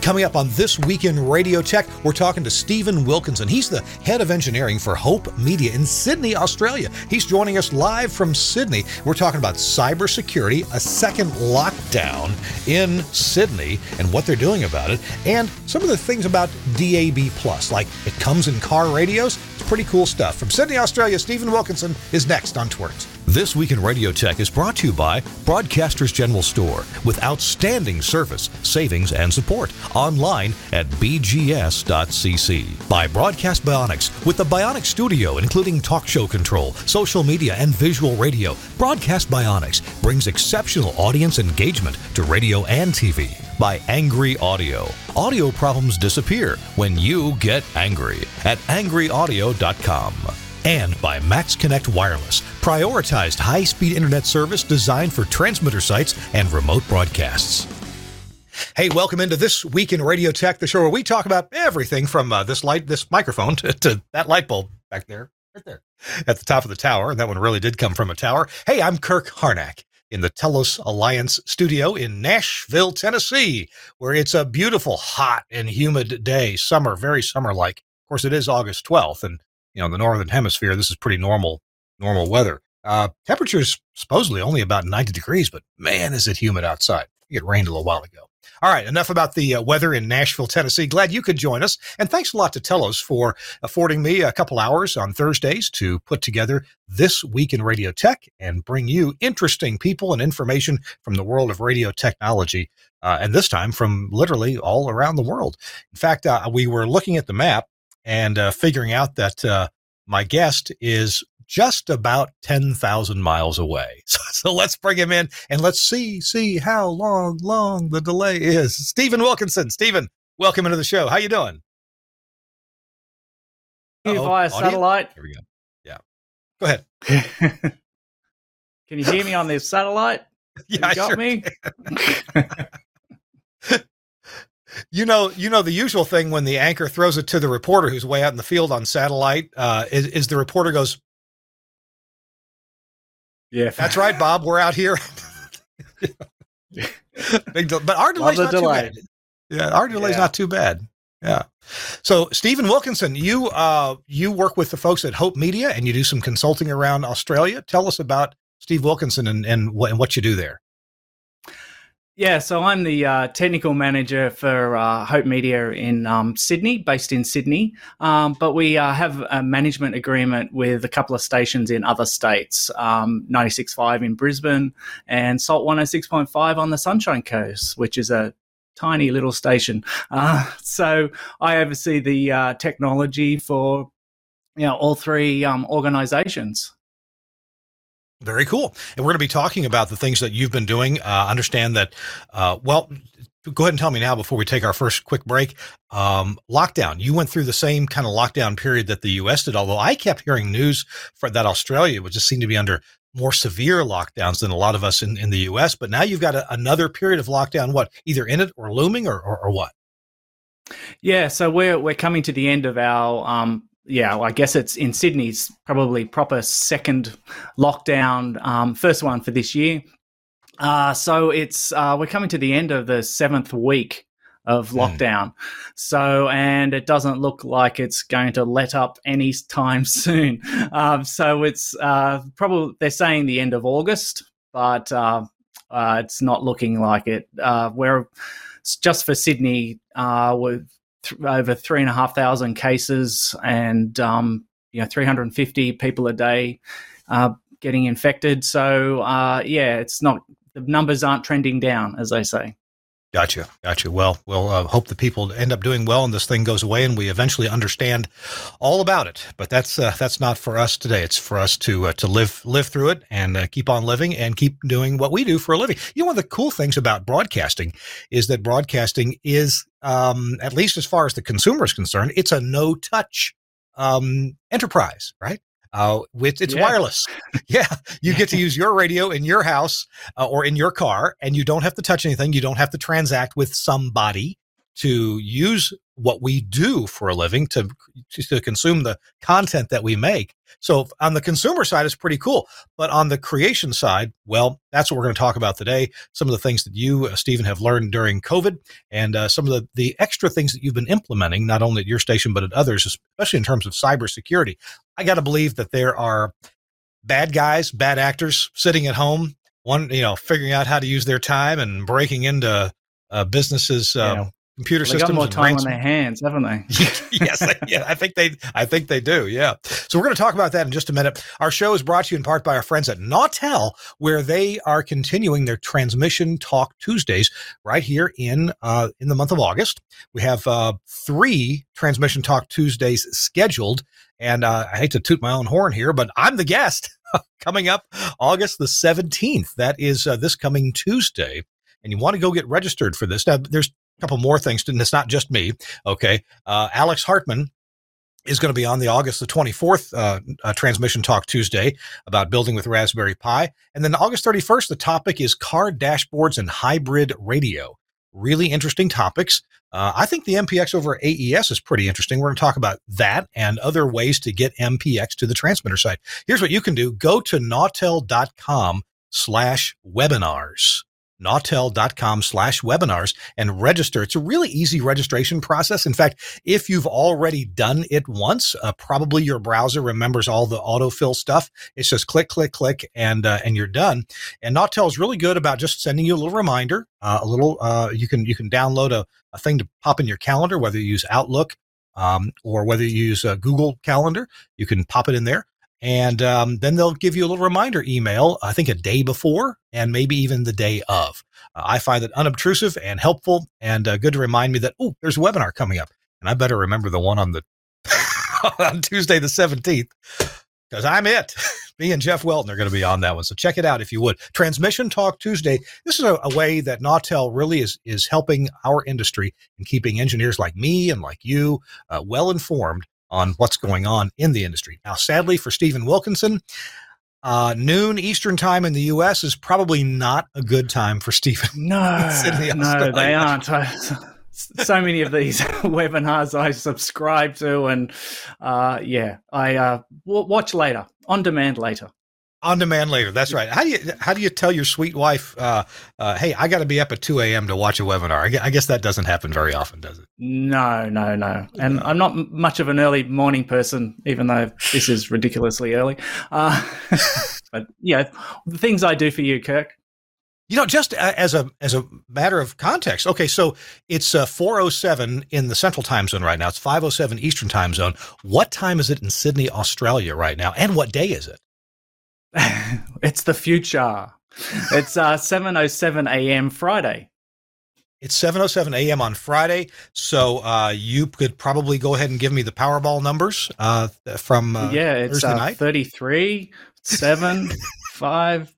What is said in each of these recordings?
Coming up on This Week in Radio Tech, we're talking to Stephen Wilkinson. He's the head of engineering for Hope Media in Sydney, Australia. He's joining us live from Sydney. We're talking about cybersecurity, a second lockdown in Sydney, and what they're doing about it, and some of the things about DAB+, like it comes in car radios. It's pretty cool stuff. From Sydney, Australia, Stephen Wilkinson is next on Twerks. This Week in Radio Tech is brought to you by Broadcasters General Store, with outstanding service, savings, and support. Online at bgs.cc. By Broadcast Bionics, with the Bionic Studio, including talk show control, social media, and visual radio. Broadcast Bionics brings exceptional audience engagement to radio and TV. By Angry Audio. Audio problems disappear when you get angry at angryaudio.com. And by Max Connect Wireless, prioritized high-speed internet service designed for transmitter sites and remote broadcasts. Hey, welcome into This Week in Radio Tech, the show where we talk about everything from this microphone to that light bulb back there, right there, at the top of the tower. And that one really did come from a tower. Hey, I'm Kirk Harnack in the Telos Alliance studio in Nashville, Tennessee, where it's a beautiful, hot and humid day, summer, very summer-like. Of course, it is August 12th, and in the Northern Hemisphere, this is pretty normal weather. Temperature's supposedly only about 90 degrees, but man, is it humid outside. It rained a little while ago. All right, enough about the weather in Nashville, Tennessee. Glad you could join us. And thanks a lot to Telos for affording me a couple hours on Thursdays to put together This Week in Radio Tech and bring you interesting people and information from the world of radio technology, and this time from literally all around the world. In fact, we were looking at the map and figuring out that my guest is just about 10,000 miles away. So let's bring him in and let's see how long the delay is. Stephen Wilkinson. Stephen, welcome into the show. How you doing? Via satellite. Here we go. Yeah. Go ahead. Can you hear me on this satellite? Yeah, you got sure me? You know the usual thing when the anchor throws it to the reporter who's way out in the field on satellite is the reporter goes, "Yeah, that's right, Bob. We're out here." But our delay's not too bad. Yeah, our delay's not too bad. Yeah. So, Stephen Wilkinson, you work with the folks at Hope Media and you do some consulting around Australia. Tell us about Steve Wilkinson and what you do there. Yeah, so I'm the technical manager for Hope Media in Sydney, based in Sydney. But we have a management agreement with a couple of stations in other states, 96.5 in Brisbane and Salt 106.5 on the Sunshine Coast, which is a tiny little station. So I oversee the technology for all three organizations. Very cool. And we're going to be talking about the things that you've been doing. Understand that, go ahead and tell me now before we take our first quick break. Lockdown. You went through the same kind of lockdown period that the U.S. did, although I kept hearing news for that Australia would just seem to be under more severe lockdowns than a lot of us in the U.S. But now you've got another period of lockdown, either in it or looming or what? Yeah, so we're coming to the end of our I guess it's in Sydney's probably proper second lockdown, first one for this year. So it's we're coming to the end of the 7th week of lockdown. So, and it doesn't look like it's going to let up any time soon. So it's probably, they're saying the end of August, but it's not looking like it. We're just for Sydney, we're over 3,500 cases and 350 people a day getting infected. So it's not, the numbers aren't trending down, as they say. Gotcha. Well, we'll hope that people end up doing well and this thing goes away and we eventually understand all about it. But that's not for us today. It's for us to live through it and keep on living and keep doing what we do for a living. One of the cool things about broadcasting is that broadcasting is, at least as far as the consumer is concerned, it's a no-touch enterprise, right? It's wireless. Yeah. You get to use your radio in your house or in your car, and you don't have to touch anything. You don't have to transact with somebody to use what we do for a living to consume the content that we make. So on the consumer side, it's pretty cool. But on the creation side, well, that's what we're going to talk about today. Some of the things that you, Stephen, have learned during COVID, and some of the extra things that you've been implementing, not only at your station, but at others, especially in terms of cybersecurity. I got to believe that there are bad guys, bad actors sitting at home, figuring out how to use their time and breaking into businesses' computer systems. They got more time on their hands, haven't they? Yes, I think they do. Yeah. So we're going to talk about that in just a minute. Our show is brought to you in part by our friends at Nautel, where they are continuing their Transmission Talk Tuesdays right here in the month of August. We have 3 Transmission Talk Tuesdays scheduled, and I hate to toot my own horn here, but I'm the guest coming up August the 17th. That is this coming Tuesday, and you want to go get registered for this. Now, there's couple more things, and it's not just me. Okay. Alex Hartman is going to be on the August the 24th Transmission Talk Tuesday about building with Raspberry Pi. And then August 31st, the topic is car dashboards and hybrid radio. Really interesting topics. I think the MPX over AES is pretty interesting. We're going to talk about that and other ways to get MPX to the transmitter side. Here's what you can do. Go to nautel.com/webinars. nautel.com/webinars and register. It's a really easy registration process. In fact, if you've already done it once, probably your browser remembers all the autofill stuff. It's just click, click, click, and you're done. And Nautel is really good about just sending you a little reminder, you can download a thing to pop in your calendar, whether you use Outlook, or whether you use Google Calendar, you can pop it in there. And then they'll give you a little reminder email, I think a day before and maybe even the day of. I find it unobtrusive and helpful and good to remind me that, there's a webinar coming up. And I better remember the one on on Tuesday the 17th, because I'm it. Me and Jeff Welton are going to be on that one. So check it out if you would. Transmission Talk Tuesday. This is a way that Nautel really is helping our industry and keeping engineers like me and like you well informed on what's going on in the industry. Now, sadly for Stephen Wilkinson, noon Eastern time in the U.S. is probably not a good time for Stephen. No, they aren't. So many of these webinars I subscribe to, and I watch later, on demand later. On demand later. That's right. How do you tell your sweet wife, hey, I got to be up at 2 a.m. to watch a webinar? I guess that doesn't happen very often, does it? No. And I'm not much of an early morning person, even though this is ridiculously early. But the things I do for you, Kirk. Just as a matter of context. Okay, so it's 4:07 in the Central Time Zone right now. It's 5:07 Eastern Time Zone. What time is it in Sydney, Australia right now? And what day is it? It's the future. It's 7:07 a.m. Friday. It's 7:07 a.m. on Friday. So you could probably go ahead and give me the Powerball numbers from it's Thursday night. 33, 7, 5.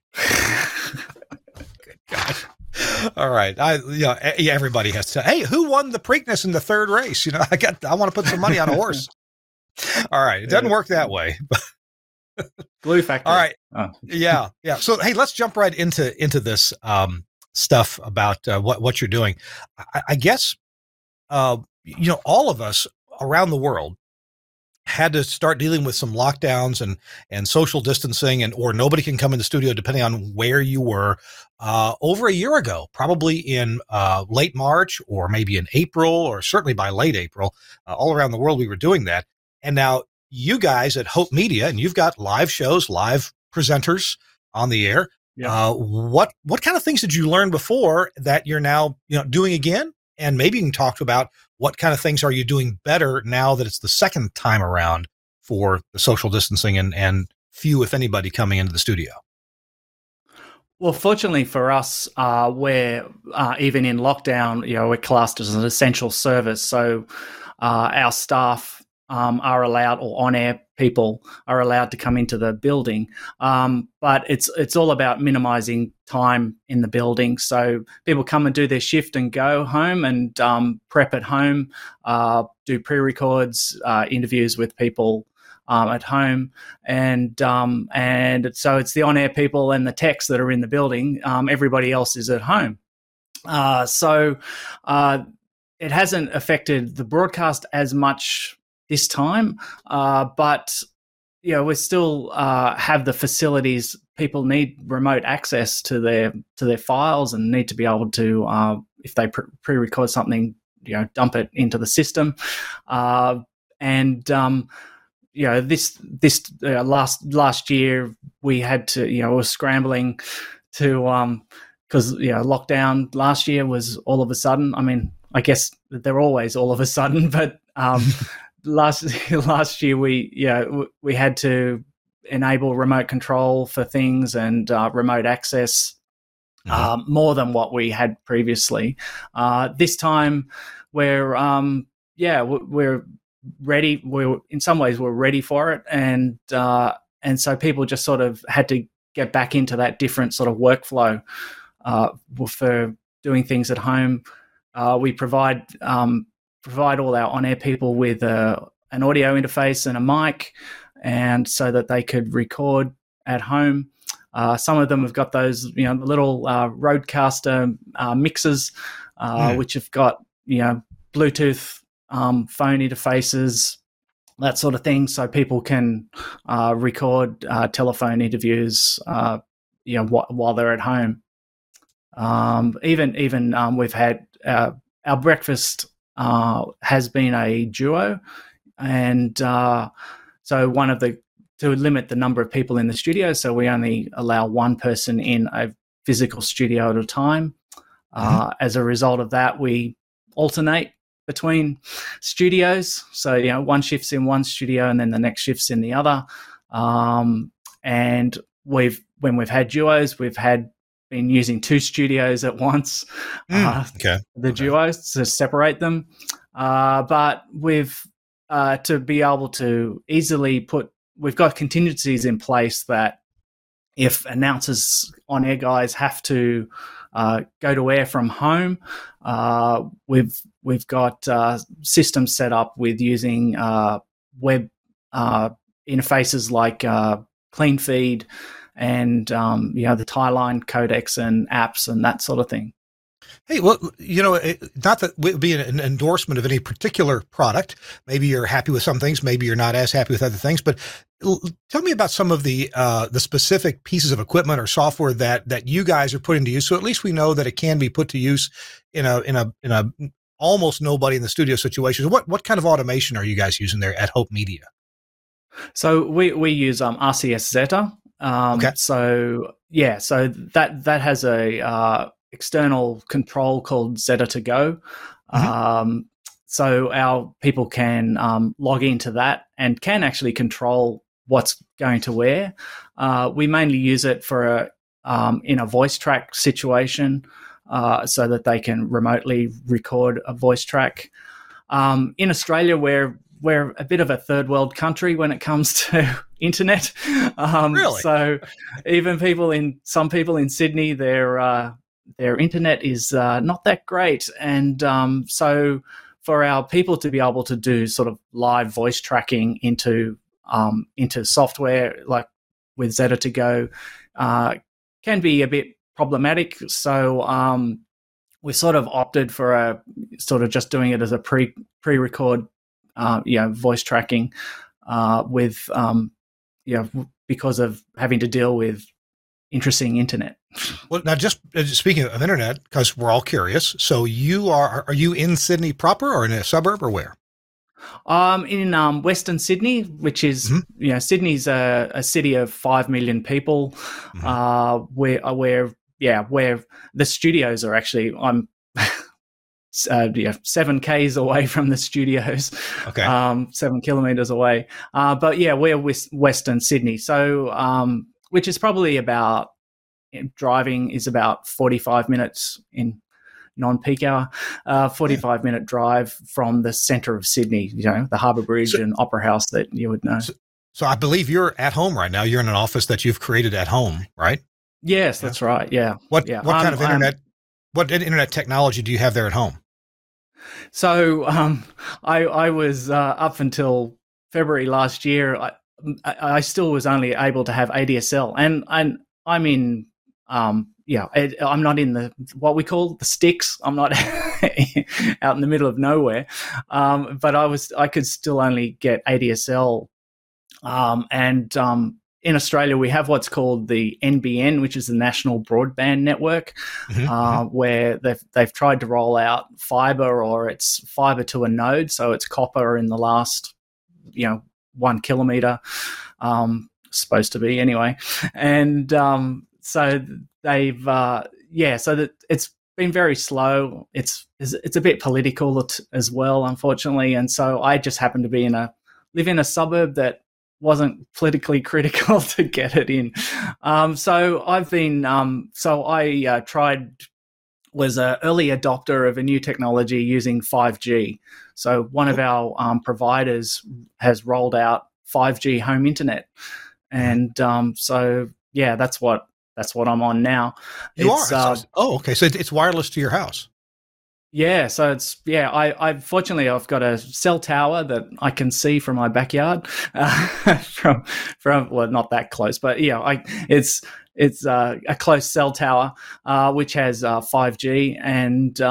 Good gosh. All right. Everybody has to. Hey, who won the Preakness in the third race? I want to put some money on a horse. All right. It doesn't work that way. Glue Factory. All right. Oh. Yeah. So, hey, let's jump right into this stuff about what you're doing. I guess, all of us around the world had to start dealing with some lockdowns and social distancing or nobody can come in the studio depending on where you were over a year ago, probably in late March or maybe in April or certainly by late April. All around the world, we were doing that. And now you guys at Hope Media, and you've got live shows, live presenters on the air. Yeah. What kind of things did you learn before that you're now doing again? And maybe you can talk about what kind of things are you doing better now that it's the second time around for the social distancing and few, if anybody, coming into the studio. Well, fortunately for us, we're even in lockdown, we're classed as an essential service. So our staff are allowed, or on-air people are allowed to come into the building. But it's all about minimizing time in the building. So people come and do their shift and go home and prep at home, do pre-records, interviews with people at home. And so it's the on-air people and the techs that are in the building. Everybody else is at home. it hasn't affected the broadcast as much this time, but we still have the facilities. People need remote access to their files and need to be able to, if they pre-record something, dump it into the system. This last year we had to, we were scrambling to, because lockdown last year was all of a sudden. I mean, I guess they're always all of a sudden, but last year we had to enable remote control for things and remote access more than what we had previously. This time we're ready. In some ways we're ready for it, and so people just sort of had to get back into that different sort of workflow for doing things at home. We provide all our on-air people with an audio interface and a mic, and so that they could record at home. Some of them have got those, little Rodecaster mixers, which have got, Bluetooth phone interfaces, that sort of thing, so people can record telephone interviews, while they're at home. Even we've had our breakfast has been a duo, and so to limit the number of people in the studio, so we only allow one person in a physical studio at a time. As a result of that, we alternate between studios. So, one shift's in one studio and then the next shift's in the other. And when we've had duos, we've been using two studios at once. Duos to separate them. But to be able to easily we've got contingencies in place that if announcers, on-air guys have to go to air from home, we've got systems set up with using web interfaces like CleanFeed and the Tyline codecs and apps and that sort of thing. Hey, well, not that it would be an endorsement of any particular product. Maybe you're happy with some things, maybe you're not as happy with other things. But tell me about some of the specific pieces of equipment or software that you guys are putting to use, so at least we know that it can be put to use in a almost nobody in the studio situation. What kind of automation are you guys using there at Hope Media? So we use RCS Zeta. Okay. So that has a external control called Zeta to Go. So our people can log into that and can actually control what's going to air. We mainly use it for in a voice track situation, so that they can remotely record a voice track. In Australia, we're a bit of a third world country when it comes to internet. Really? So even some people in Sydney, their internet is not that great, and so for our people to be able to do sort of live voice tracking into software like with Zeta to Go can be a bit problematic. So we sort of opted for just doing it as a pre-record voice tracking with because of having to deal with interesting internet. Well, now just speaking of internet, because we're all curious. So are you in Sydney proper or in a suburb or where? In Western Sydney, which is, Sydney's a city of 5 million people, where the studios are actually, I'm 7 Ks away from the studios, 7 kilometers away. But we're Western Sydney. So, which is probably about, driving is about 45 minutes in non-peak hour, 45-minute drive from the centre of Sydney, the Harbour Bridge and Opera House that you would know. So I believe you're at home right now. You're in an office that you've created at home, right? Yes, that's right. Yeah. What kind of internet? What internet technology do you have there at home? So I was up until February last year. I still was only able to have ADSL, and I'm in. I'm not in what we call the sticks. I'm not out in the middle of nowhere. But I could still only get ADSL, in Australia, we have what's called the NBN, which is the National Broadband Network, where they've tried to roll out fibre, or it's fibre to a node, so it's copper in the last 1 kilometre, supposed to be anyway, and so they've so that it's been very slow. It's a bit political as well, unfortunately, and so I just happen to live in a suburb that wasn't politically critical to get it in. So I've been, I was an early adopter of a new technology using 5G. So one of our providers has rolled out 5G home internet. And that's what I'm on now. Okay. So it's wireless to your house. Yeah, so fortunately I've got a cell tower that I can see from my backyard, from not that close, but it's a close cell tower which has 5G, and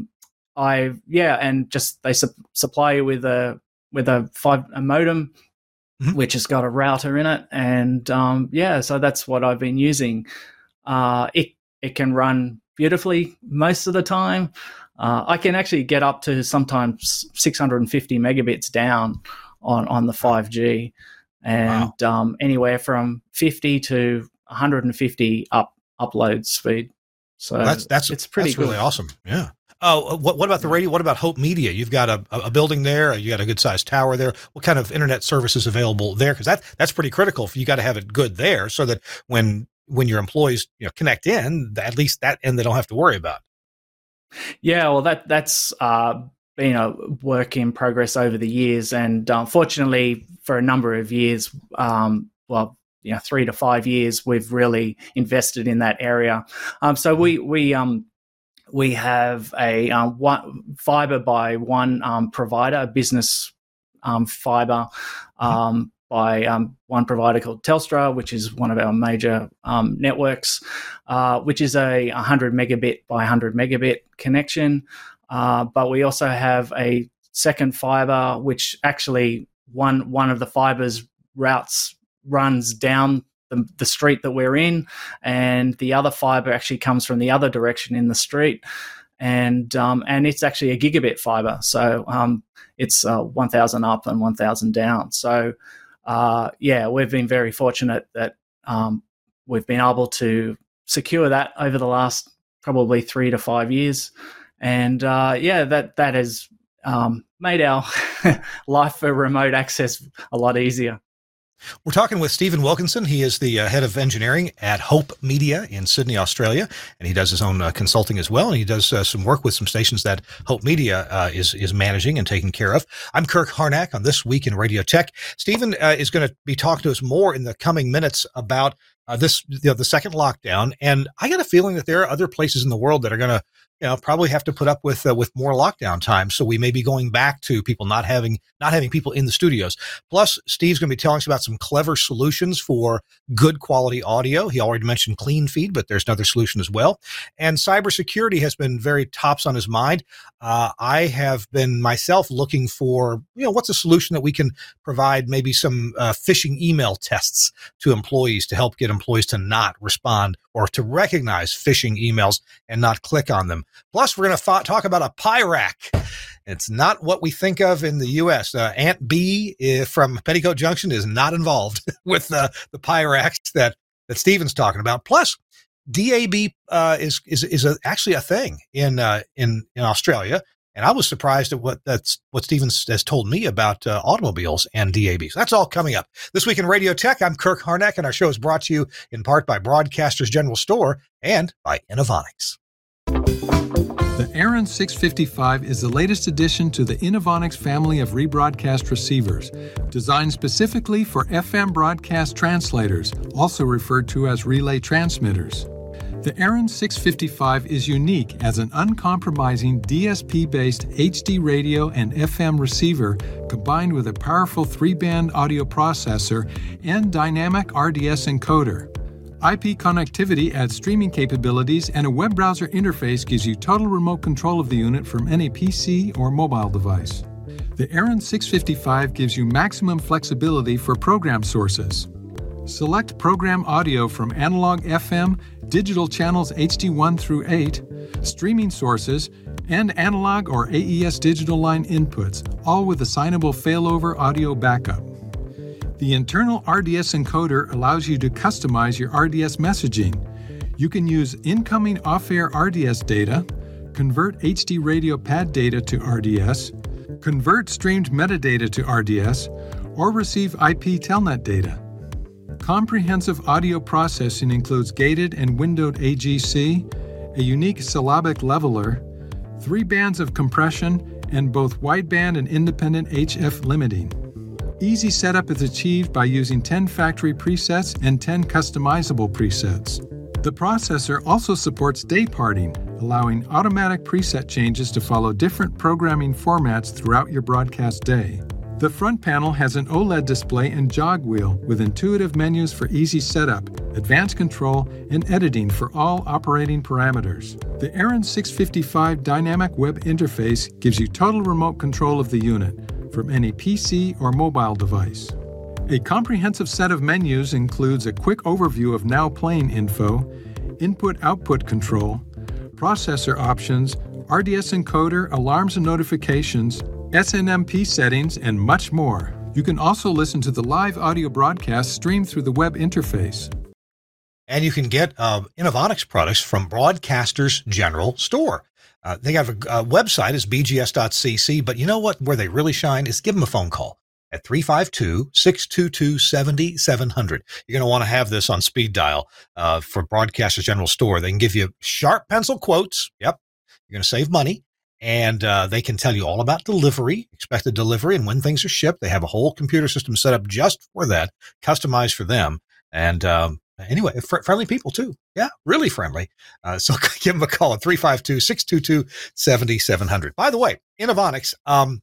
they supply you with a modem, which has got a router in it, and so that's what I've been using. It can run beautifully most of the time. I can actually get up to sometimes 650 megabits down on the 5G, and anywhere from 50 to 150 upload speed. So it's pretty good. Really awesome. Yeah. Oh, what about the radio? What about Hope Media? You've got a building there. You got a good sized tower there. What kind of internet service is available there? Because that's pretty critical. You got to have it good there, so that when your employees connect in, at least that end they don't have to worry about. Yeah, well, that's been a work in progress over the years, and fortunately, for a number of years, 3 to 5 years, we've really invested in that area. So we have a fibre by one provider, a business fibre by one provider called Telstra, which is one of our major networks, which is a 100 megabit by 100 megabit connection. But we also have a second fibre, which actually one of the fibres runs down the street that we're in, and the other fibre actually comes from the other direction in the street. And it's actually a gigabit fibre. So it's 1,000 up and 1,000 down. So we've been very fortunate that we've been able to secure that over the last probably 3 to 5 years, and that has made our life for remote access a lot easier. We're talking with Stephen Wilkinson. He is the head of engineering at Hope Media in Sydney, Australia, and he does his own consulting as well, and he does some work with some stations that Hope Media is managing and taking care of. I'm Kirk Harnack on This Week in Radio Tech. Stephen is going to be talking to us more in the coming minutes about the second lockdown, and I got a feeling that there are other places in the world that are going to probably have to put up with more lockdown time. So we may be going back to people not having people in the studios. Plus, Steve's going to be telling us about some clever solutions for good quality audio. He already mentioned Clean Feed, but there's another solution as well. And cybersecurity has been very tops on his mind. I have been myself looking for, what's a solution that we can provide, maybe some phishing email tests to employees to help get employees to not respond or to recognize phishing emails and not click on them. Plus, we're going to talk about a PIRAC. It's not what we think of in the U.S. Aunt B from Petticoat Junction is not involved with the PIRACs that Stephen's talking about. Plus, DAB is actually a thing in Australia, and I was surprised at what Stephen has told me about automobiles and DAB. So that's all coming up this week in Radio Tech. I'm Kirk Harnack, and our show is brought to you in part by Broadcasters General Store and by Innovonics. The Aaron 655 is the latest addition to the Innovonics family of rebroadcast receivers, designed specifically for FM broadcast translators, also referred to as relay transmitters. The Aaron 655 is unique as an uncompromising DSP-based HD radio and FM receiver combined with a powerful 3-band audio processor and dynamic RDS encoder. IP connectivity adds streaming capabilities, and a web browser interface gives you total remote control of the unit from any PC or mobile device. The Aaron 655 gives you maximum flexibility for program sources. Select program audio from analog FM, digital channels HD1 through 8, streaming sources, and analog or AES digital line inputs, all with assignable failover audio backup. The internal RDS encoder allows you to customize your RDS messaging. You can use incoming off-air RDS data, convert HD radio pad data to RDS, convert streamed metadata to RDS, or receive IP telnet data. Comprehensive audio processing includes gated and windowed AGC, a unique syllabic leveler, 3 bands of compression, and both wideband and independent HF limiting. Easy setup is achieved by using 10 factory presets and 10 customizable presets. The processor also supports day parting, allowing automatic preset changes to follow different programming formats throughout your broadcast day. The front panel has an OLED display and jog wheel with intuitive menus for easy setup, advanced control, and editing for all operating parameters. The Aaron 655 dynamic web interface gives you total remote control of the unit from any PC or mobile device. A comprehensive set of menus includes a quick overview of now playing info, input-output control, processor options, RDS encoder, alarms and notifications, SNMP settings, and much more. You can also listen to the live audio broadcast streamed through the web interface. And you can get Inovonics products from Broadcasters General Store. They have a website, is bgs.cc, but you know what? Where they really shine is give them a phone call at 352-622-7700. You're going to want to have this on speed dial for Broadcasters General Store. They can give you sharp pencil quotes. Yep. You're going to save money. And they can tell you all about delivery, expected delivery, and when things are shipped. They have a whole computer system set up just for that, customized for them. And anyway, friendly people too. Yeah, really friendly. So give them a call at 352-622-7700. By the way, Inovonics,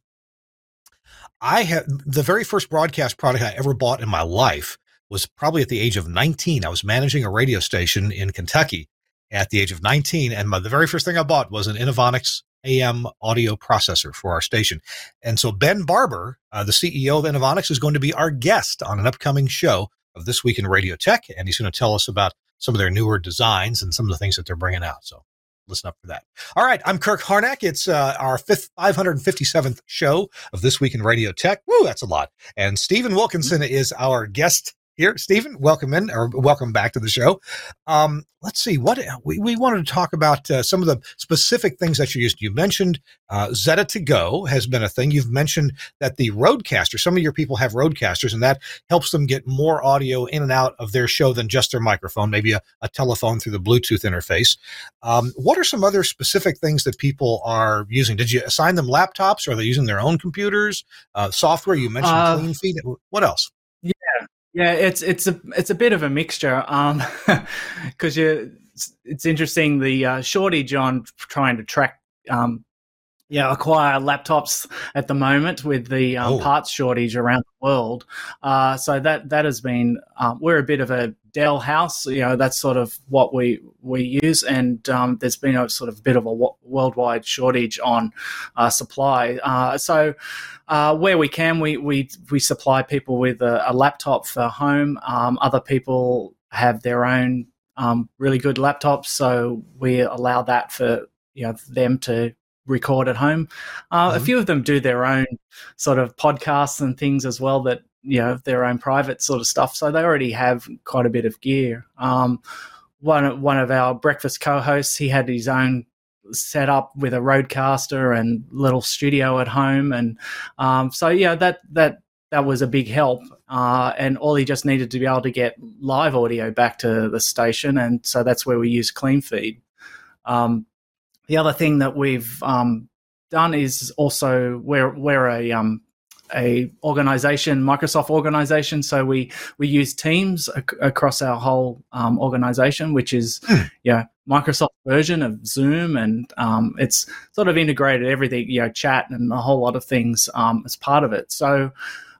I had the very first broadcast product I ever bought in my life was probably at the age of 19. I was managing a radio station in Kentucky at the age of 19. And the very first thing I bought was an Inovonics AM audio processor for our station. And so Ben Barber, the CEO of Inovonics, is going to be our guest on an upcoming show of This Week in Radio Tech. And he's going to tell us about some of their newer designs and some of the things that they're bringing out. So listen up for that. All right. I'm Kirk Harnack. It's our 557th show of This Week in Radio Tech. Woo, that's a lot. And Stephen Wilkinson is our guest here. Stephen, welcome in, or welcome back to the show. Let's see what we wanted to talk about. Some of the specific things that you used. You mentioned Zeta to Go has been a thing. You've mentioned that the Rodecaster, some of your people have Rodecasters, and that helps them get more audio in and out of their show than just their microphone, maybe a telephone through the Bluetooth interface. What are some other specific things that people are using? Did you assign them laptops, or are they using their own computers? Software, you mentioned CleanFeed. What else? Yeah, it's a bit of a mixture, because it's interesting the shortage on trying to acquire laptops at the moment with the parts shortage around the world. So that has been we're a bit of a Dell house, that's sort of what we use, and there's been a sort of bit of a worldwide shortage on supply. So where we can, we supply people with a laptop for home. Other people have their own really good laptops, so we allow that for them to record at home. A few of them do their own sort of podcasts and things as well, that their own private sort of stuff, so they already have quite a bit of gear. One of our breakfast co-hosts, he had his own set up with a Rodecaster and little studio at home, and that was a big help, and all he just needed to be able to get live audio back to the station, and so that's where we use CleanFeed. The other thing that we've done is also we're a organization, Microsoft organization, so we use Teams across our whole organization, which is Microsoft version of Zoom, and it's sort of integrated everything, chat and a whole lot of things as part of it. So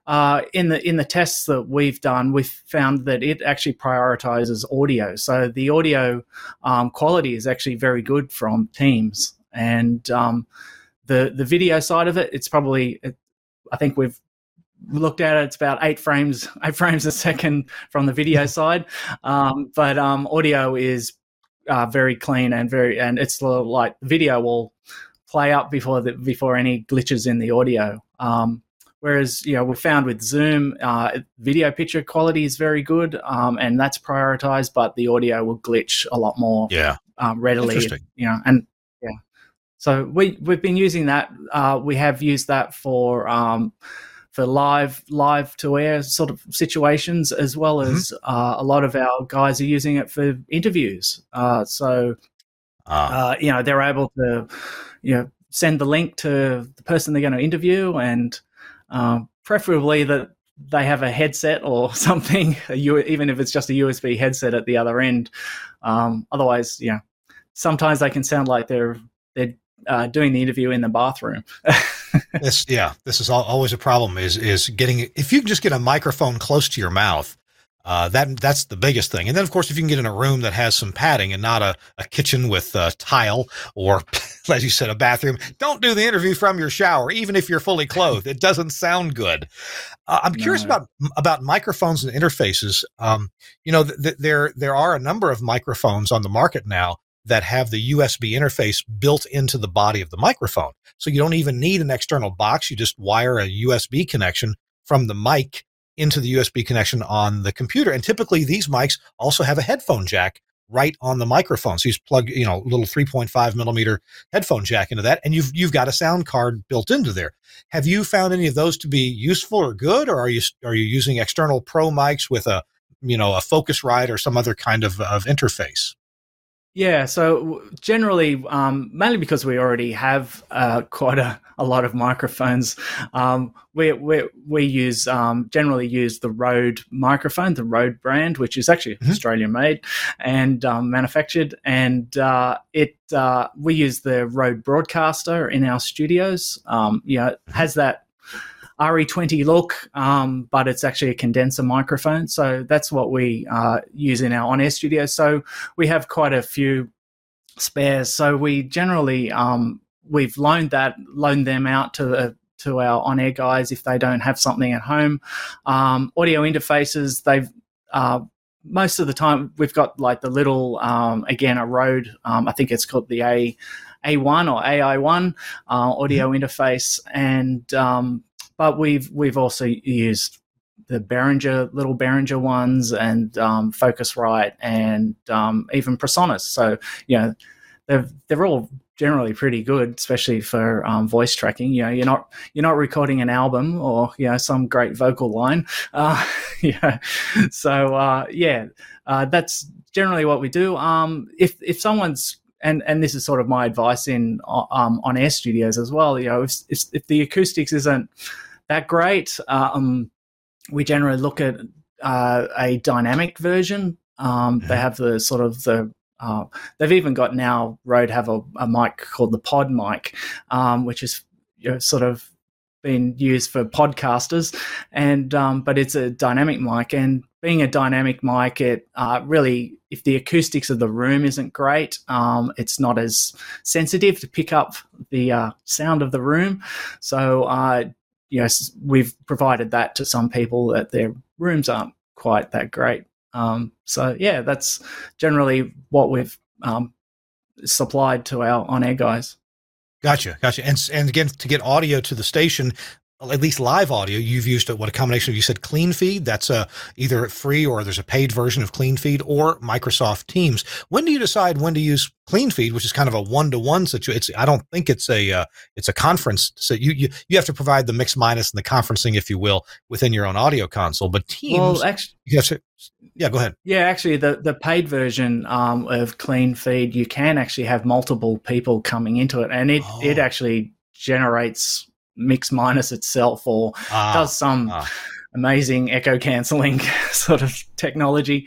in the tests that we've done, we've found that it actually prioritizes audio. So the audio quality is actually very good from Teams, and the video side of it, it's probably, I think we've looked at it, it's about 8 frames a second from the video side, but audio is very clean and it's like video will play up before any glitches in the audio. Whereas, we found with Zoom, video picture quality is very good, and that's prioritized, but the audio will glitch a lot more readily. Interesting. And yeah. So we've been using that. We have used that for live to air sort of situations, as well as a lot of our guys are using it for interviews. They're able to, send the link to the person they're going to interview, and preferably that they have a headset or something, even if it's just a USB headset at the other end. Otherwise, sometimes they can sound like they're doing the interview in the bathroom. This is always a problem. Is getting, if you can just get a microphone close to your mouth. That's the biggest thing. And then, of course, if you can get in a room that has some padding and not a kitchen with tile or, as you said, a bathroom, don't do the interview from your shower, even if you're fully clothed. It doesn't sound good. I'm curious about microphones and interfaces. There are a number of microphones on the market now that have the USB interface built into the body of the microphone. So you don't even need an external box. You just wire a USB connection from the mic into the USB connection on the computer. And typically these mics also have a headphone jack right on the microphone. So you just plug, a little 3.5 millimeter headphone jack into that, and you've got a sound card built into there. Have you found any of those to be useful or good, or are you using external pro mics with a Focusrite or some other kind of interface? Yeah, so generally, mainly because we already have quite a lot of microphones, we generally use the Rode microphone, the Rode brand, which is actually Australian made and manufactured, and we use the Rode Broadcaster in our studios. It has that RE20 look, but it's actually a condenser microphone. So that's what we use in our on-air studio. So we have quite a few spares. So we generally, we've loaned them out to our on-air guys if they don't have something at home. Audio interfaces, most of the time we've got like the little, again, a Rode, I think it's called the A1 or AI1 audio interface, and but we've also used the little Behringer ones, and Focusrite, and even Presonus. So they're all generally pretty good, especially for voice tracking. You're not recording an album or some great vocal line. So that's generally what we do. If someone's and this is sort of my advice in on air studios as well. If the acoustics isn't that great, we generally look at a dynamic version. They have they've even got now, Rode have a mic called the Pod mic, which is sort of been used for podcasters, and but it's a dynamic mic, and being a dynamic mic, it really, if the acoustics of the room isn't great, it's not as sensitive to pick up the sound of the room. So we've provided that to some people that their rooms aren't quite that great. That's generally what we've supplied to our on-air guys. Gotcha. And again, to get audio to the station, at least live audio, you've used a combination of, you said CleanFeed. That's either free or there's a paid version of CleanFeed, or Microsoft Teams. When do you decide when to use CleanFeed, which is kind of a one-to-one situation? I don't think it's a conference. So you have to provide the mix minus and the conferencing, if you will, within your own audio console. But Teams, well, actually, go ahead. Yeah, actually, the paid version of CleanFeed, you can actually have multiple people coming into it, and it actually generates mix minus itself, or does some amazing echo cancelling sort of technology.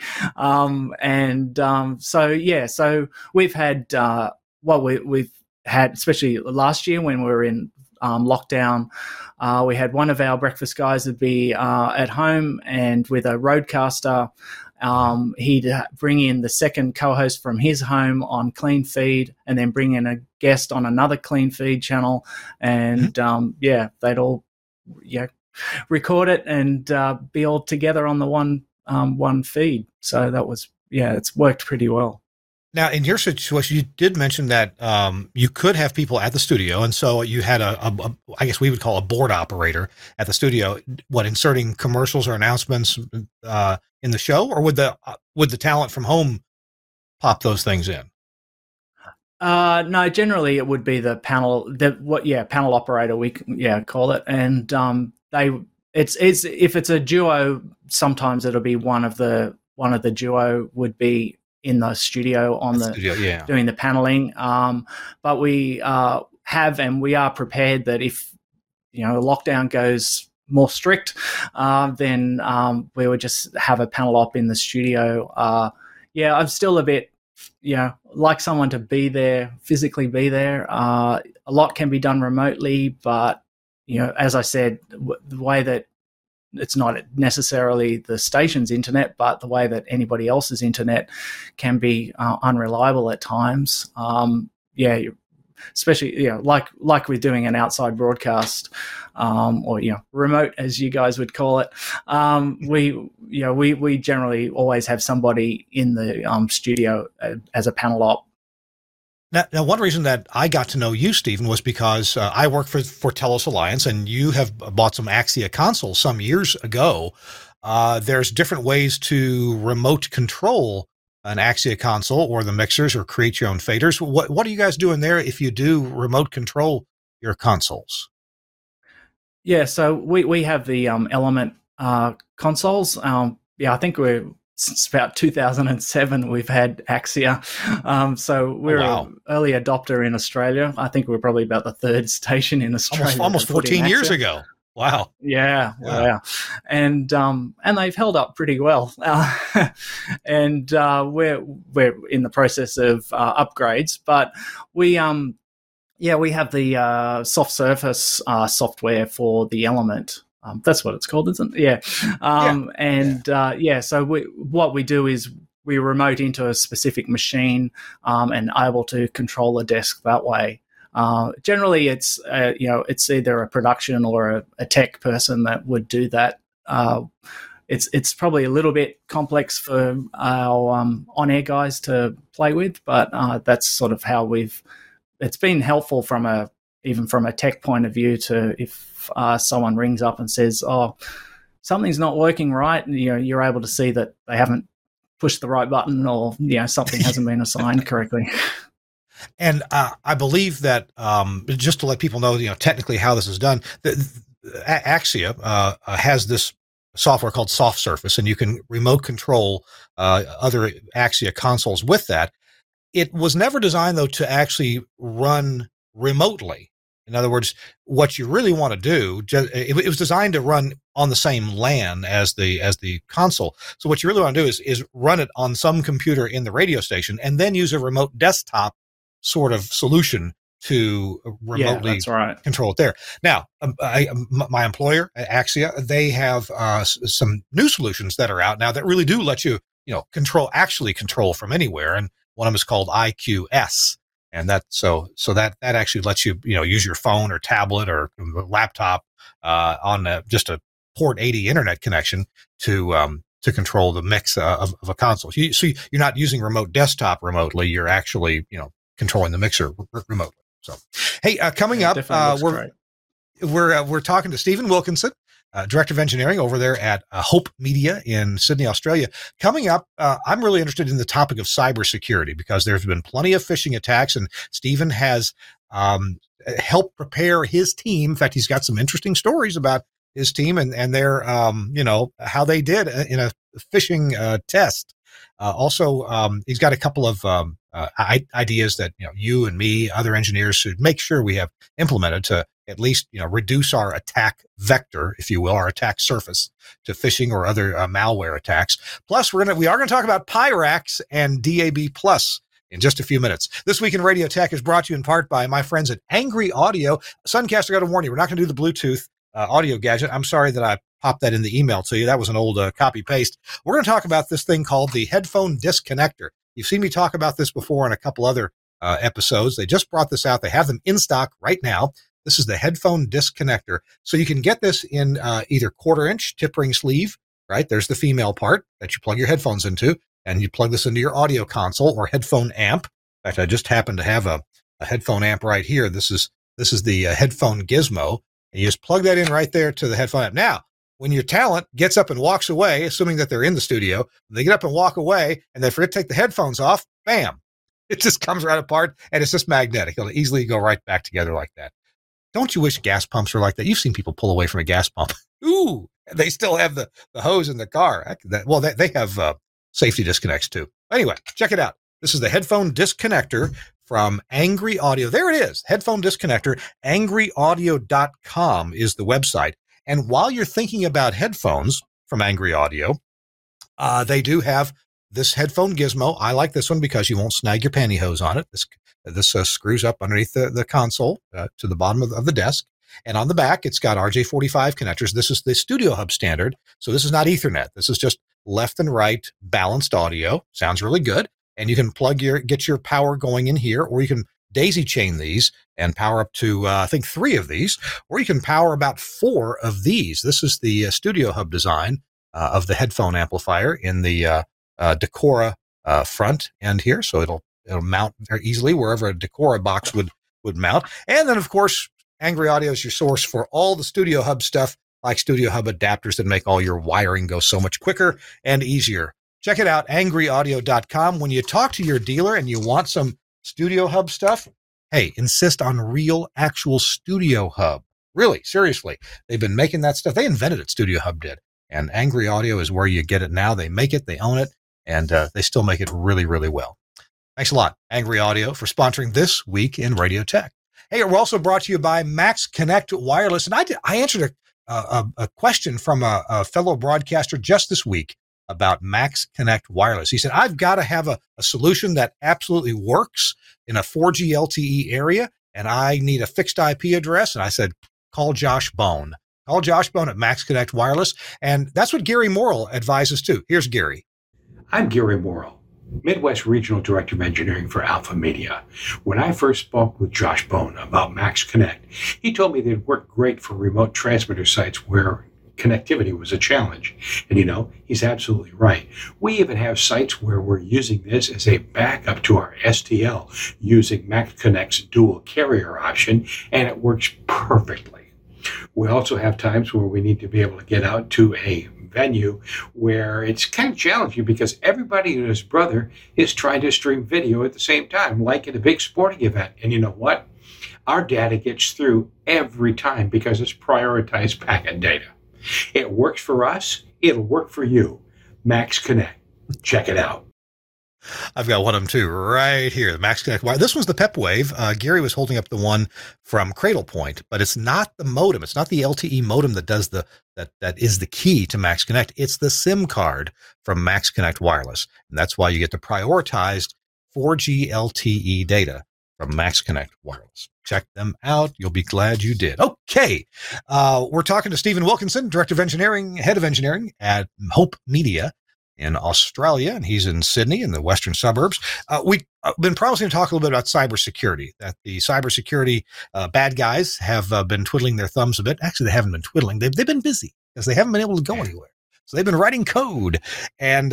So we've had we've had, especially last year when we were in lockdown, We had one of our breakfast guys would be at home, and with a Rodecaster, he'd bring in the second co-host from his home on clean feed, and then bring in a guest on another clean feed channel, and they'd all record it and be all together on the one feed. So that was it's worked pretty well. Now, in your situation, you did mention that you could have people at the studio, and so you had a I guess we would call a board operator at the studio. What, inserting commercials or announcements in the show, or would the talent from home pop those things in? No, generally it would be the panel. Panel operator we call it, and it's if it's a duo, sometimes it'll be one of the duo would be in the studio doing the paneling. But we have, and we are prepared that if lockdown goes more strict, then we would just have a panel op in the studio. I'm still a bit like someone to be there, physically be there. A lot can be done remotely, but as I said, the way that it's not necessarily the station's internet, but the way that anybody else's internet can be unreliable at times. Especially like we're doing an outside broadcast, or remote, as you guys would call it. We generally always have somebody in the studio as a panel op. Now, one reason that I got to know you, Stephen, was because I work for Telos Alliance, and you have bought some Axia consoles some years ago. There's different ways to remote control an Axia console or the mixers, or create your own faders. What are you guys doing there if you do remote control your consoles? Yeah, so we have the Element consoles. I think since about 2007, we've had Axia. So we're an early adopter in Australia. I think we're probably about the third station in Australia. Almost 14 years ago. Wow. Yeah. And they've held up pretty well. And we're in the process of upgrades, but we have the Soft Surface software for the Element. That's what it's called, isn't it? Yeah. So what we do is we remote into a specific machine and able to control the desk that way. Generally, it's either a production or a tech person that would do that. It's probably a little bit complex for our on-air guys to play with, but that's sort of how it's been helpful even from a tech point of view, to if someone rings up and says, "Oh, something's not working right," and you're able to see that they haven't pushed the right button, or something hasn't been assigned correctly. And I believe that just to let people know, technically how this is done, Axia has this software called Soft Surface, and you can remote control other Axia consoles with that. It was never designed, though, to actually run remotely. In other words, what you really want to do, it was designed to run on the same LAN as the console. So what you really want to do is run it on some computer in the radio station, and then use a remote desktop sort of solution to remotely control it there. Now, my employer, Axia, they have some new solutions that are out now that really do let you, control from anywhere. And one of them is called IQS. And that actually lets you, use your phone or tablet or laptop on just a port 80 internet connection to control the mix of a console. So you're not using remote desktop remotely. You're actually, controlling the mixer remotely. So, hey, coming up, we're talking to Stephen Wilkinson, Director of Engineering over there at Hope Media in Sydney, Australia. Coming up, I'm really interested in the topic of cybersecurity, because there's been plenty of phishing attacks, and Stephen has helped prepare his team. In fact, he's got some interesting stories about his team and their, how they did in a phishing test. Also, he's got a couple of ideas that you and me, other engineers, should make sure we have implemented to at least reduce our attack vector, if you will, our attack surface to phishing or other malware attacks. Plus, we are going to talk about Pyrax and DAB Plus in just a few minutes. This Week in Radio Tech is brought to you in part by my friends at Angry Audio. Suncaster, got to warn you, we're not going to do the Bluetooth audio gadget. I'm sorry that I popped that in the email to you. That was an old copy paste. We're going to talk about this thing called the headphone disconnector. You've seen me talk about this before in a couple other episodes. They just brought this out. They have them in stock right now. This is the headphone disconnector. So you can get this in either 1/4-inch tip ring sleeve, right? There's the female part that you plug your headphones into, and you plug this into your audio console or headphone amp. In fact, I just happen to have a headphone amp right here. This is the headphone gizmo, and you just plug that in right there to the headphone amp. Now, when your talent gets up and walks away, assuming that they're in the studio, they get up and walk away and they forget to take the headphones off, bam, it just comes right apart, and it's just magnetic. It'll easily go right back together like that. Don't you wish gas pumps were like that? You've seen people pull away from a gas pump. Ooh, they still have the hose in the car. They have safety disconnects too. Anyway, check it out. This is the headphone disconnector from Angry Audio. There it is, headphone disconnector. angryaudio.com is the website. And while you're thinking about headphones from Angry Audio, they do have this headphone gizmo. I like this one because you won't snag your pantyhose on it. This screws up underneath the console to the bottom of the desk. And on the back, it's got RJ45 connectors. This is the Studio Hub standard. So this is not Ethernet. This is just left and right balanced audio. Sounds really good. And you can get your power going in here, or you can daisy chain these and power up to, I think 3 of these, or you can power about 4 of these. This is the Studio Hub design of the headphone amplifier in the Decora front end here. So it'll mount very easily wherever a Decora box would mount. And then, of course, Angry Audio is your source for all the Studio Hub stuff, like Studio Hub adapters that make all your wiring go so much quicker and easier. Check it out, angryaudio.com. When you talk to your dealer and you want some Studio Hub stuff, hey, insist on real, actual Studio Hub. Really, seriously. They've been making that stuff. They invented it, Studio Hub did. And Angry Audio is where you get it now. They make it, they own it, and they still make it really, really well. Thanks a lot, Angry Audio, for sponsoring This Week in Radio Tech. Hey, we're also brought to you by Max Connect Wireless. And I answered a question from a fellow broadcaster just this week about Max Connect Wireless. He said, I've got to have a solution that absolutely works in a 4G LTE area, and I need a fixed IP address. And I said, call Josh Bone. Call Josh Bone at Max Connect Wireless. And that's what Gary Morrill advises too. Here's Gary. I'm Gary Morrill, Midwest Regional Director of Engineering for Alpha Media. When I first spoke with Josh Bone about Max Connect, he told me they'd work great for remote transmitter sites where connectivity was a challenge. And he's absolutely right. We even have sites where we're using this as a backup to our STL using Max Connect's dual carrier option, and it works perfectly. We also have times where we need to be able to get out to a venue where it's kind of challenging because everybody and his brother is trying to stream video at the same time, like at a big sporting event. And you know what? Our data gets through every time because it's prioritized packet data. It works for us. It'll work for you. Max Connect. Check it out. I've got one of them too, right here. The Max Connect wire. This was the PepWave. Gary was holding up the one from Cradlepoint, but it's not the modem. It's not the LTE modem that does that is the key to Max Connect. It's the SIM card from Max Connect Wireless, and that's why you get the prioritized 4G LTE data from Max Connect Wireless. Check them out. You'll be glad you did. Okay. We're talking to Stephen Wilkinson, Director of Engineering, Head of Engineering at Hope Media in Australia, and he's in Sydney in the western suburbs. We've been promising to talk a little bit about cybersecurity, that the cybersecurity bad guys have been twiddling their thumbs a bit. Actually, they haven't been twiddling. They've been busy because they haven't been able to go anywhere. So they've been writing code. And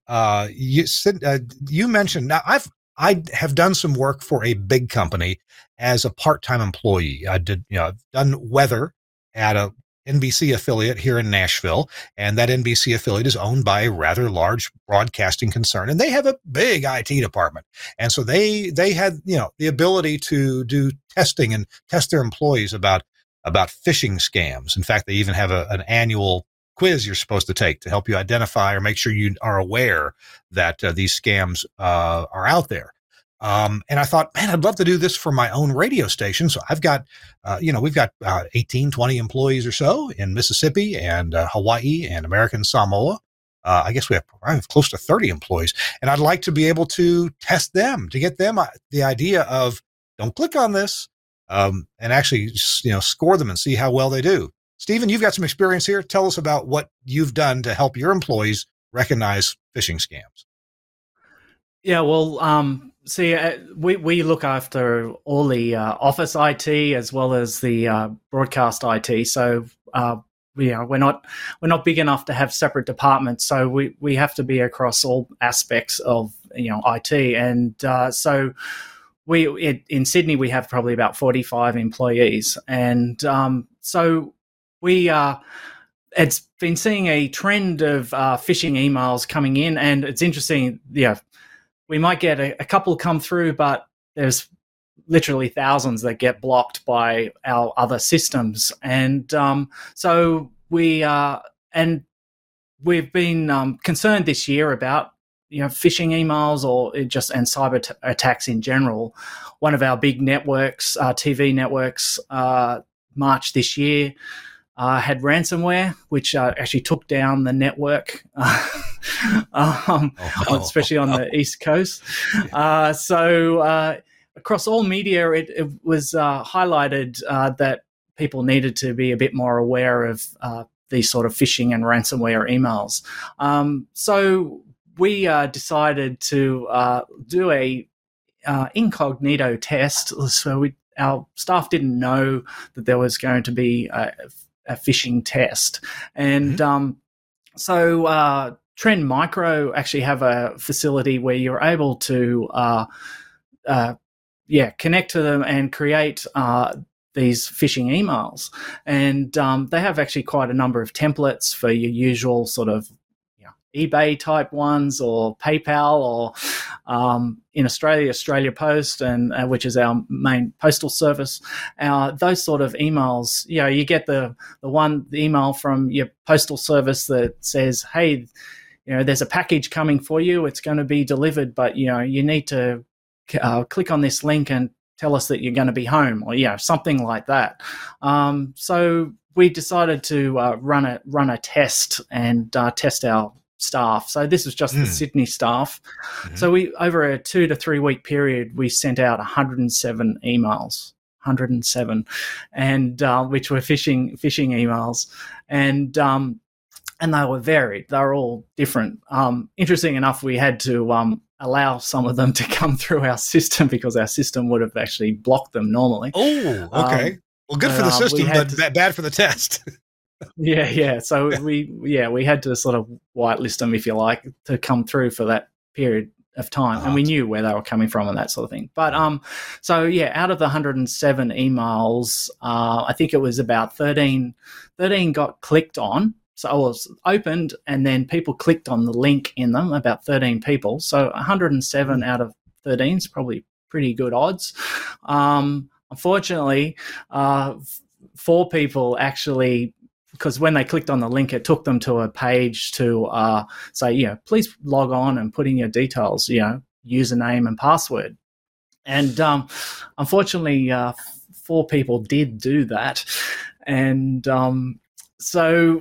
you mentioned, now I have done some work for a big company as a part-time employee. I've done weather at a NBC affiliate here in Nashville, and that NBC affiliate is owned by a rather large broadcasting concern, and they have a big IT department. And so they had, the ability to do testing and test their employees about phishing scams. In fact, they even have an annual quiz you're supposed to take to help you identify or make sure you are aware that these scams are out there. And I thought, man, I'd love to do this for my own radio station. So I've got, we've got 18, 20 employees or so in Mississippi and Hawaii and American Samoa. I guess we have close to 30 employees, and I'd like to be able to test them to get them the idea of don't click on this, and actually, score them and see how well they do. Stephen, you've got some experience here. Tell us about what you've done to help your employees recognize phishing scams. Yeah, well, we look after all the office IT as well as the broadcast IT. So we're not big enough to have separate departments. So we have to be across all aspects of IT, and so in Sydney we have probably about 45 employees, and so we it's been seeing a trend of phishing emails coming in, and it's interesting. Yeah. We might get a couple come through, but there's literally thousands that get blocked by our other systems. And so we've been concerned this year about phishing emails and cyber attacks in general. One of our big networks, TV networks, March this year, had ransomware, which actually took down the network, especially on the East Coast. So across all media, it was highlighted that people needed to be a bit more aware of these sort of phishing and ransomware emails. So we decided to do a incognito test. So our staff didn't know that there was going to be a phishing test. And so Trend Micro actually have a facility where you're able to connect to them and create these phishing emails. And they have actually quite a number of templates for your usual sort of eBay type ones, or PayPal, or in Australia Post, and which is our main postal service. Those sort of emails, you get the email from your postal service that says, "Hey, there's a package coming for you. It's going to be delivered, but you need to click on this link and tell us that you're going to be home," or something like that. So we decided to run a test and test our staff. So this was just the Sydney staff. So we, over a 2 to 3 week period, we sent out 107 emails, and which were phishing emails, and they were varied. They were all different. Interesting enough, we had to allow some of them to come through our system because our system would have actually blocked them normally. Oh, okay. Well, good for the system, but bad for the test. Yeah. So we had to sort of whitelist them, if you like, to come through for that period of time, and we knew where they were coming from and that sort of thing. But out of the 107 emails, I think it was about 13 got clicked on. So it was opened, and then people clicked on the link in them, about 13 people. So 107 out of 13 is probably pretty good odds. Unfortunately, 4 people actually, because when they clicked on the link, it took them to a page to say, please log on and put in your details, username and password. And unfortunately, 4 people did do that. And so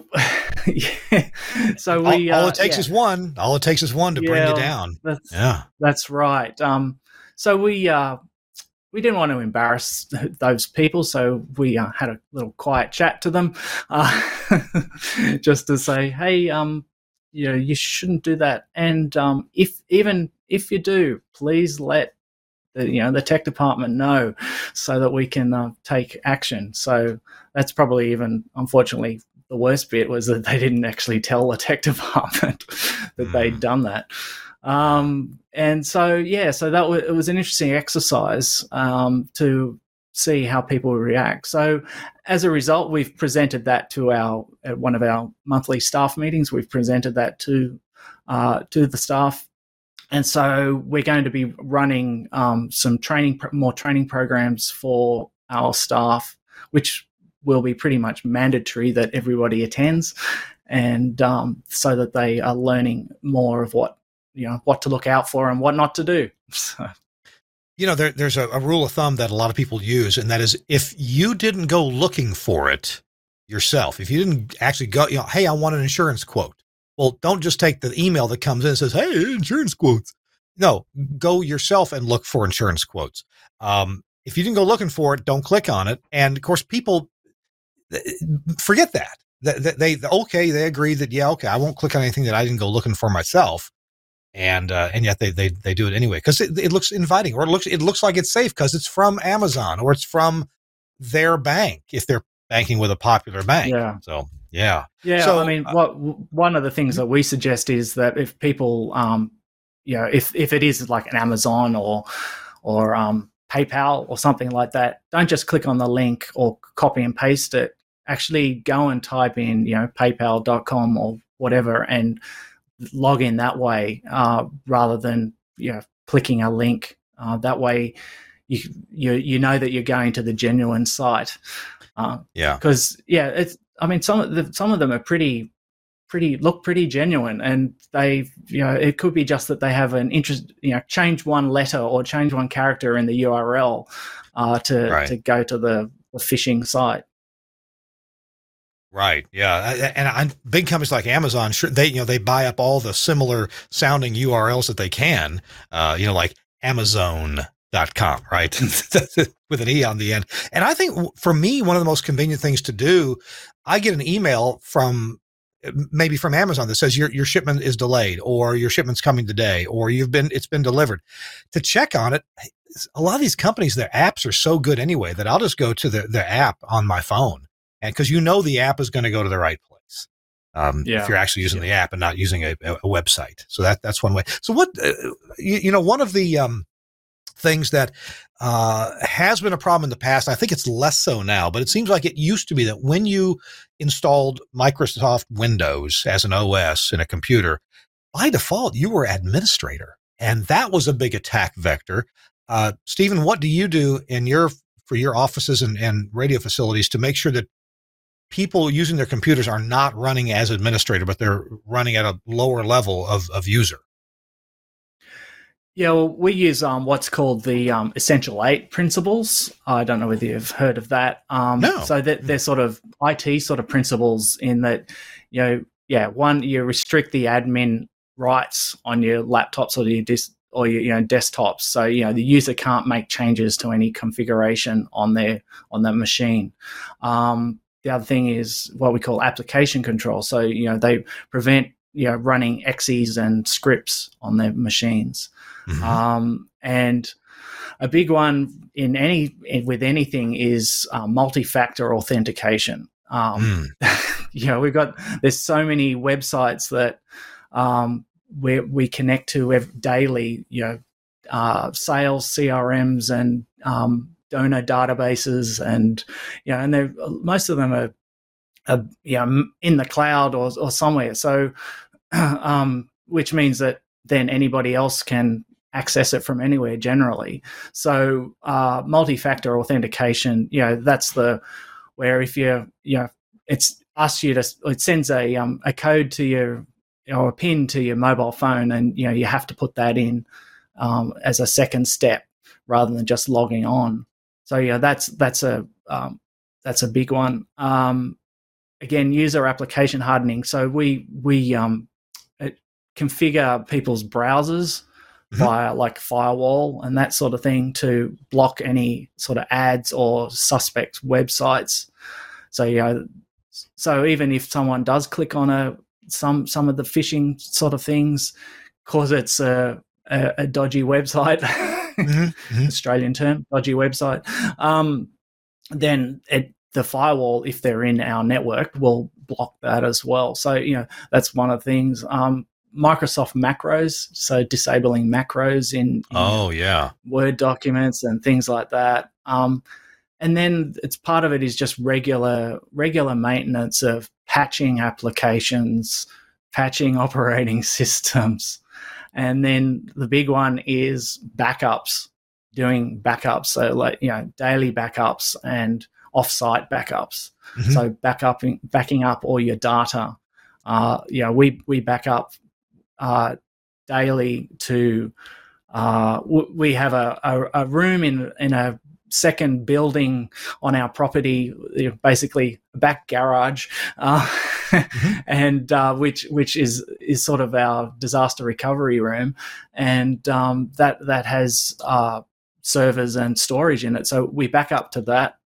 we all it takes is one. All it takes is one to bring you down. That's right. So we didn't want to embarrass those people, so we had a little quiet chat to them, just to say, hey, you shouldn't do that. And if you do, please let the tech department know so that we can take action. So that's probably even, unfortunately, the worst bit was that they didn't actually tell the tech department that they'd done that. And so it was an interesting exercise to see how people react. So as a result, we've presented that to at one of our monthly staff meetings. We've presented that to the staff. And so we're going to be running some more training programs for our staff, which will be pretty much mandatory that everybody attends, and so that they are learning more of what to look out for and what not to do. So. There's a rule of thumb that a lot of people use, and that is, if you didn't go looking for it yourself, if you didn't actually go, hey, I want an insurance quote. Well, don't just take the email that comes in and says, hey, insurance quotes. No, go yourself and look for insurance quotes. If you didn't go looking for it, don't click on it. And of course, people, forget that. They agree that, yeah, okay, I won't click on anything that I didn't go looking for myself. And yet they do it anyway, because it looks inviting, or it looks like it's safe because it's from Amazon or it's from their bank if they're banking with a popular bank. Yeah. So, yeah. Yeah. So, I mean, one of the things that we suggest is that if people, if it is like an Amazon or PayPal or something like that, don't just click on the link or copy and paste it. Actually go and type in, paypal.com or whatever and log in that way, rather than, clicking a link. That way you know that you're going to the genuine site. Because it's, I mean, some of them are pretty genuine, and they, it could be just that they have an interest, change one letter or change one character in the URL to go to the phishing site. Right. Yeah. And big companies like Amazon, sure, they buy up all the similar sounding URLs that they can, like Amazon.com, right? With an E on the end. And I think for me, one of the most convenient things to do, I get an email from Amazon that says your shipment is delayed, or your shipment's coming today, or it's been delivered. To check on it, a lot of these companies, their apps are so good anyway that I'll just go to the app on my phone. And because the app is going to go to the right place, if you're actually using the app and not using a website. So that's one way. So what, one of the things that has been a problem in the past, I think it's less so now, but it seems like it used to be that when you installed Microsoft Windows as an OS in a computer, by default, you were administrator. And that was a big attack vector. Stephen, what do you do for your offices and radio facilities to make sure that people using their computers are not running as administrator, but they're running at a lower level of user? Yeah, well, we use what's called the Essential 8 principles. I don't know whether you've heard of that. No. So they're sort of IT sort of principles in that, one, you restrict the admin rights on your laptops or your desktops. So, the user can't make changes to any configuration on the machine. The other thing is what we call application control. So, they prevent, running exes and scripts on their machines. Mm-hmm. And a big one with anything is multi-factor authentication. There's so many websites that we connect to daily, sales CRMs and donor databases, and and most of them are in the cloud or somewhere. So, which means that then anybody else can access it from anywhere generally. So, multi-factor authentication, that's where if it sends a code to your, or a PIN to your mobile phone, and you have to put that in as a second step rather than just logging on. So that's a big one. Again, user application hardening. So we configure people's browsers via like firewall and that sort of thing to block any sort of ads or suspect websites. So so even if someone does click on some of the phishing sort of things, because it's a dodgy website, Australian term, dodgy website, then the firewall, if they're in our network, will block that as well. So, that's one of the things. Microsoft macros, so disabling macros in Word documents and things like that. And then it's part of it is just regular maintenance of patching applications, patching operating systems. And then the big one is backups, doing backups. So daily backups and off-site backups. Mm-hmm. So backing up all your data. We back up daily to we have a room in a second building on our property, basically a back garage, and which is sort of our disaster recovery room, and that has servers and storage in it. So we back up to that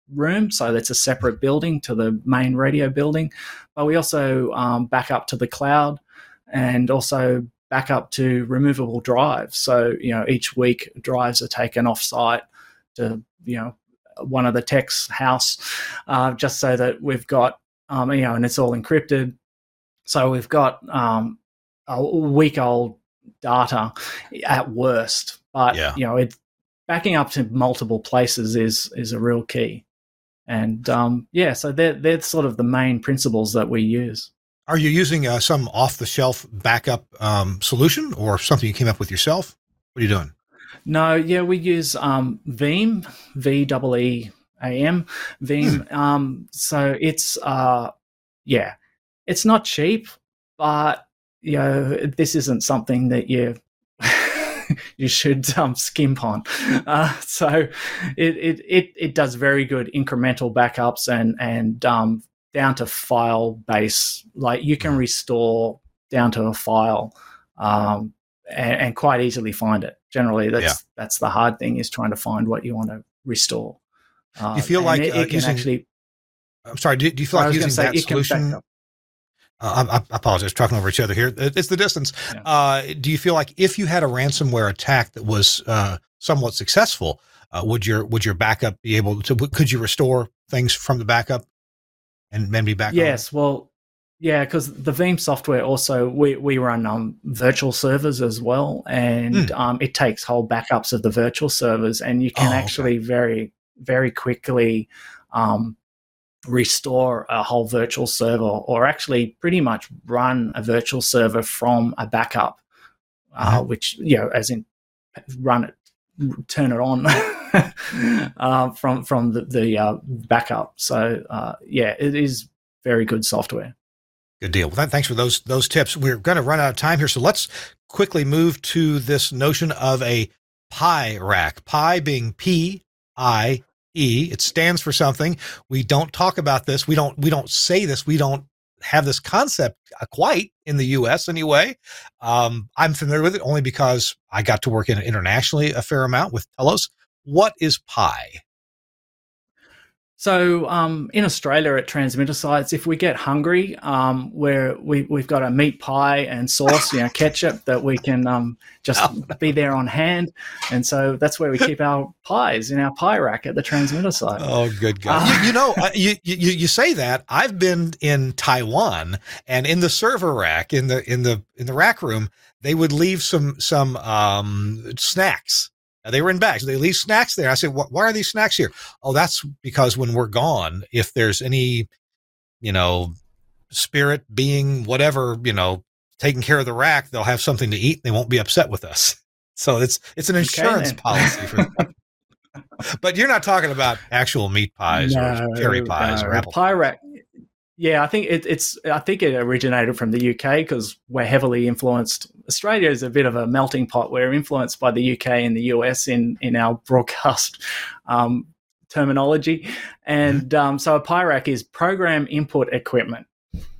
room, so that's a separate building to the main radio building. But we also back up to the cloud, and also back up to removable drives. So, each week drives are taken off-site to, one of the tech's house, just so that we've got, and it's all encrypted. So we've got a week-old data at worst. But, it's backing up to multiple places is a real key. And, so they're sort of the main principles that we use. Are you using some off-the-shelf backup solution, or something you came up with yourself? What are you doing? No, we use Veeam, VEEAM, Veeam. So it's it's not cheap, but this isn't something that you should skimp on. So it does very good incremental backups and down to file base. Like, you can restore down to a file and quite easily find it. Generally, that's the hard thing, is trying to find what you want to restore. Do you feel like it can actually? I'm sorry. Do you feel like using that solution? I apologize, talking over each other here. It's the distance. Yeah. Do you feel like if you had a ransomware attack that was somewhat successful, would your backup be able to? Could you restore things from the backup and then be back? Yes. Well, yeah, because the Veeam software also, we run virtual servers as well, and it takes whole backups of the virtual servers, and you can actually very, very quickly restore a whole virtual server, or actually pretty much run a virtual server from a backup, which, as in run it, turn it on from the backup. So, it is very good software. Good deal. Well, thanks for those tips. We're going to run out of time here, so let's quickly move to this notion of a Pi rack. Pi being P-I-E. It stands for something. We don't talk about this. We don't say this. We don't have this concept quite in the U.S. anyway. I'm familiar with it only because I got to work in internationally a fair amount with Telos. What is Pi? So in Australia at transmitter sites, if we get hungry, we've got a meat pie and sauce, ketchup that we can just be there on hand, and so that's where we keep our pies, in our pie rack at the transmitter site. Oh, good God! You say that. I've been in Taiwan, and in the server rack, in the rack room, they would leave some snacks. They were in bags. They leave snacks there. I said, why are these snacks here? Oh, that's because when we're gone, if there's any, spirit being, whatever, taking care of the rack, they'll have something to eat. They won't be upset with us. So it's an insurance policy for them. But you're not talking about actual meat pies or cherry pies or apple pie rack. Yeah, I think it originated from the UK, because we're heavily influenced. Australia is a bit of a melting pot. We're influenced by the UK and the US in our broadcast terminology. And so a Pi rack is program input equipment.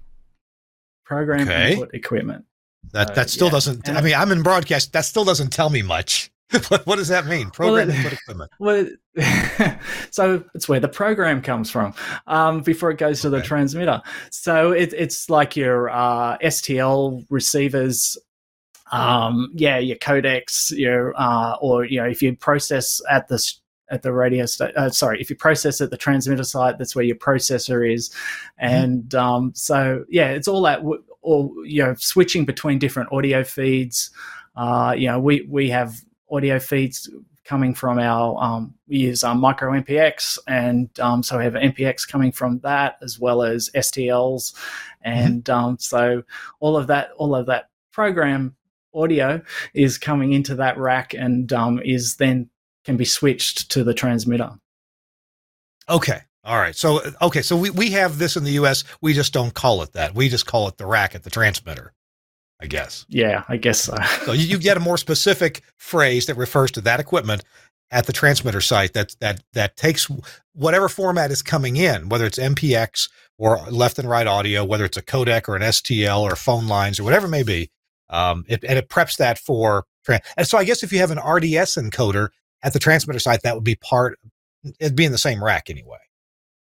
Input equipment. That still doesn't, I'm in broadcast. That still doesn't tell me much. What does that mean? Program input equipment. Well, so it's where the program comes from before it goes to the transmitter. So it's like your STL receivers, your codecs, or if you process at the radio if you process at the transmitter site, that's where your processor is, and it's all that, or switching between different audio feeds. We have audio feeds coming from our we use micro MPX, and so we have MPX coming from that, as well as STLs, and so all of that program audio is coming into that rack, and is then can be switched to the transmitter. Okay. All right. So we have this in the US. We just don't call it that. We just call it the rack at the transmitter, I guess. Yeah, I guess so. So you get a more specific phrase that refers to that equipment at the transmitter site that takes whatever format is coming in, whether it's MPX or left and right audio, whether it's a codec or an STL or phone lines or whatever it may be. It preps that for, and so I guess if you have an RDS encoder at the transmitter site, that would be it'd be in the same rack anyway.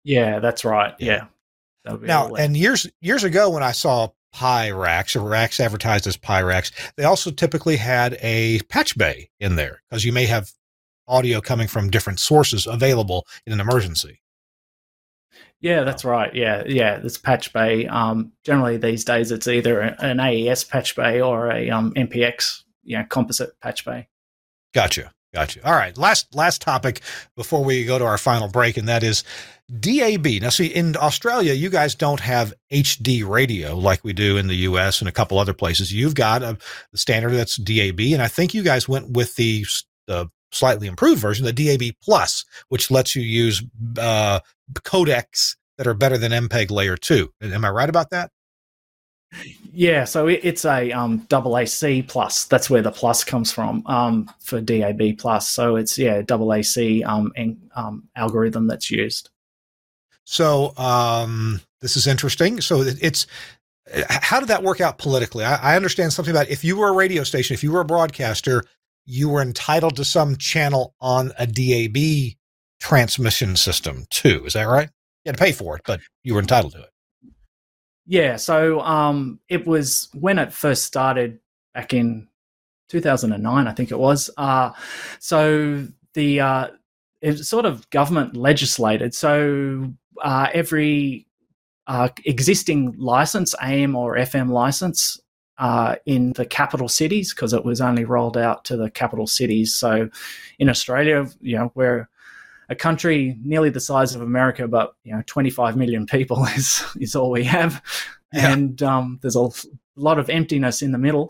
Yeah, that's right. Yeah. That would be Now, all and years ago when I saw Pi racks or racks advertised as Pi racks, they also typically had a patch bay in there because you may have audio coming from different sources available in an emergency. Yeah, that's right. Yeah, it's patch bay. Generally these days it's either an AES patch bay or a MPX, composite patch bay. Gotcha. All right. Last topic before we go to our final break, and that is DAB. Now, see, in Australia, you guys don't have HD radio like we do in the US and a couple other places. You've got a standard that's DAB, and I think you guys went with the slightly improved version, the DAB Plus, which lets you use codecs that are better than MPEG Layer 2. Am I right about that? Yeah, so it's a AAC plus. That's where the plus comes from for DAB plus. So it's AAC algorithm that's used. So this is interesting. So it's how did that work out politically? I understand something about if you were a radio station, if you were a broadcaster, you were entitled to some channel on a DAB transmission system too. Is that right? You had to pay for it, but you were entitled to it. Yeah, so it was when it first started back in 2009, I think it was. So it was sort of government legislated. So every existing license, AM or FM license, in the capital cities, because it was only rolled out to the capital cities. So in Australia, we're a country nearly the size of America, but 25 million people is all we have, and there's a lot of emptiness in the middle,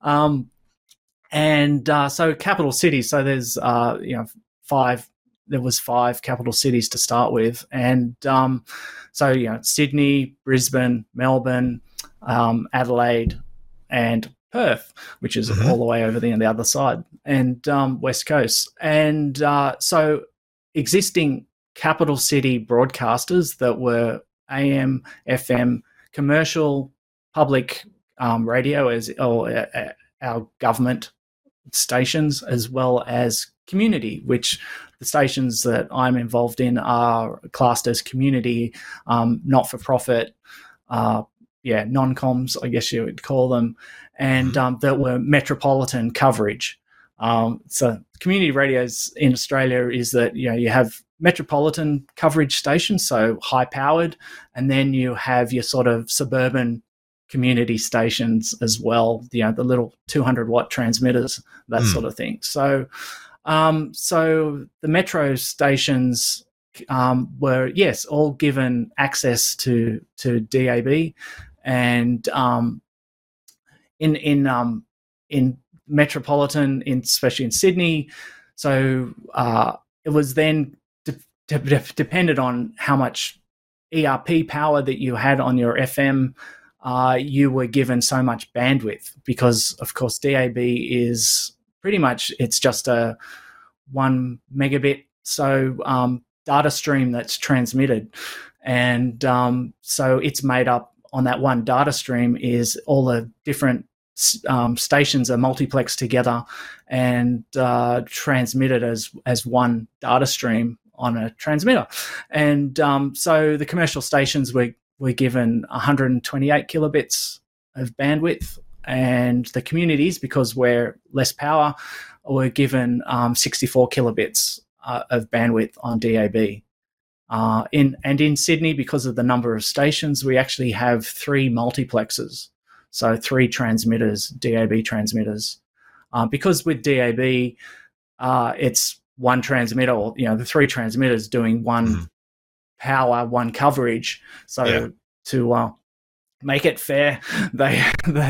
and so capital cities. So there's five. There was 5 capital cities to start with, and so Sydney, Brisbane, Melbourne, Adelaide, and Perth, which is all the way over there on the other side, and West Coast, and so existing capital city broadcasters that were AM, FM, commercial, public radio, our government stations, as well as community, which the stations that I'm involved in are classed as community, not-for-profit, non-coms, I guess you would call them, and that were metropolitan coverage. So community radios in Australia is that you have metropolitan coverage stations, so high powered, and then you have your sort of suburban community stations as well, the little 200-watt transmitters, that sort of thing. So so the metro stations were all given access to DAB, and in metropolitan, especially in Sydney. So it was then depended on how much ERP power that you had on your FM. You were given so much bandwidth because, of course, DAB is pretty much, it's just a 1 megabit data stream that's transmitted. And so it's made up on that one data stream is all the different stations are multiplexed together and transmitted as one data stream on a transmitter. And so the commercial stations were given 128 kilobits of bandwidth, and the communities, because we're less power, were given 64 kilobits of bandwidth on DAB. In Sydney, because of the number of stations, we actually have 3 multiplexes. So 3 transmitters, DAB transmitters. Because with DAB, it's one transmitter, or the 3 transmitters doing one power, one coverage. So to make it fair, they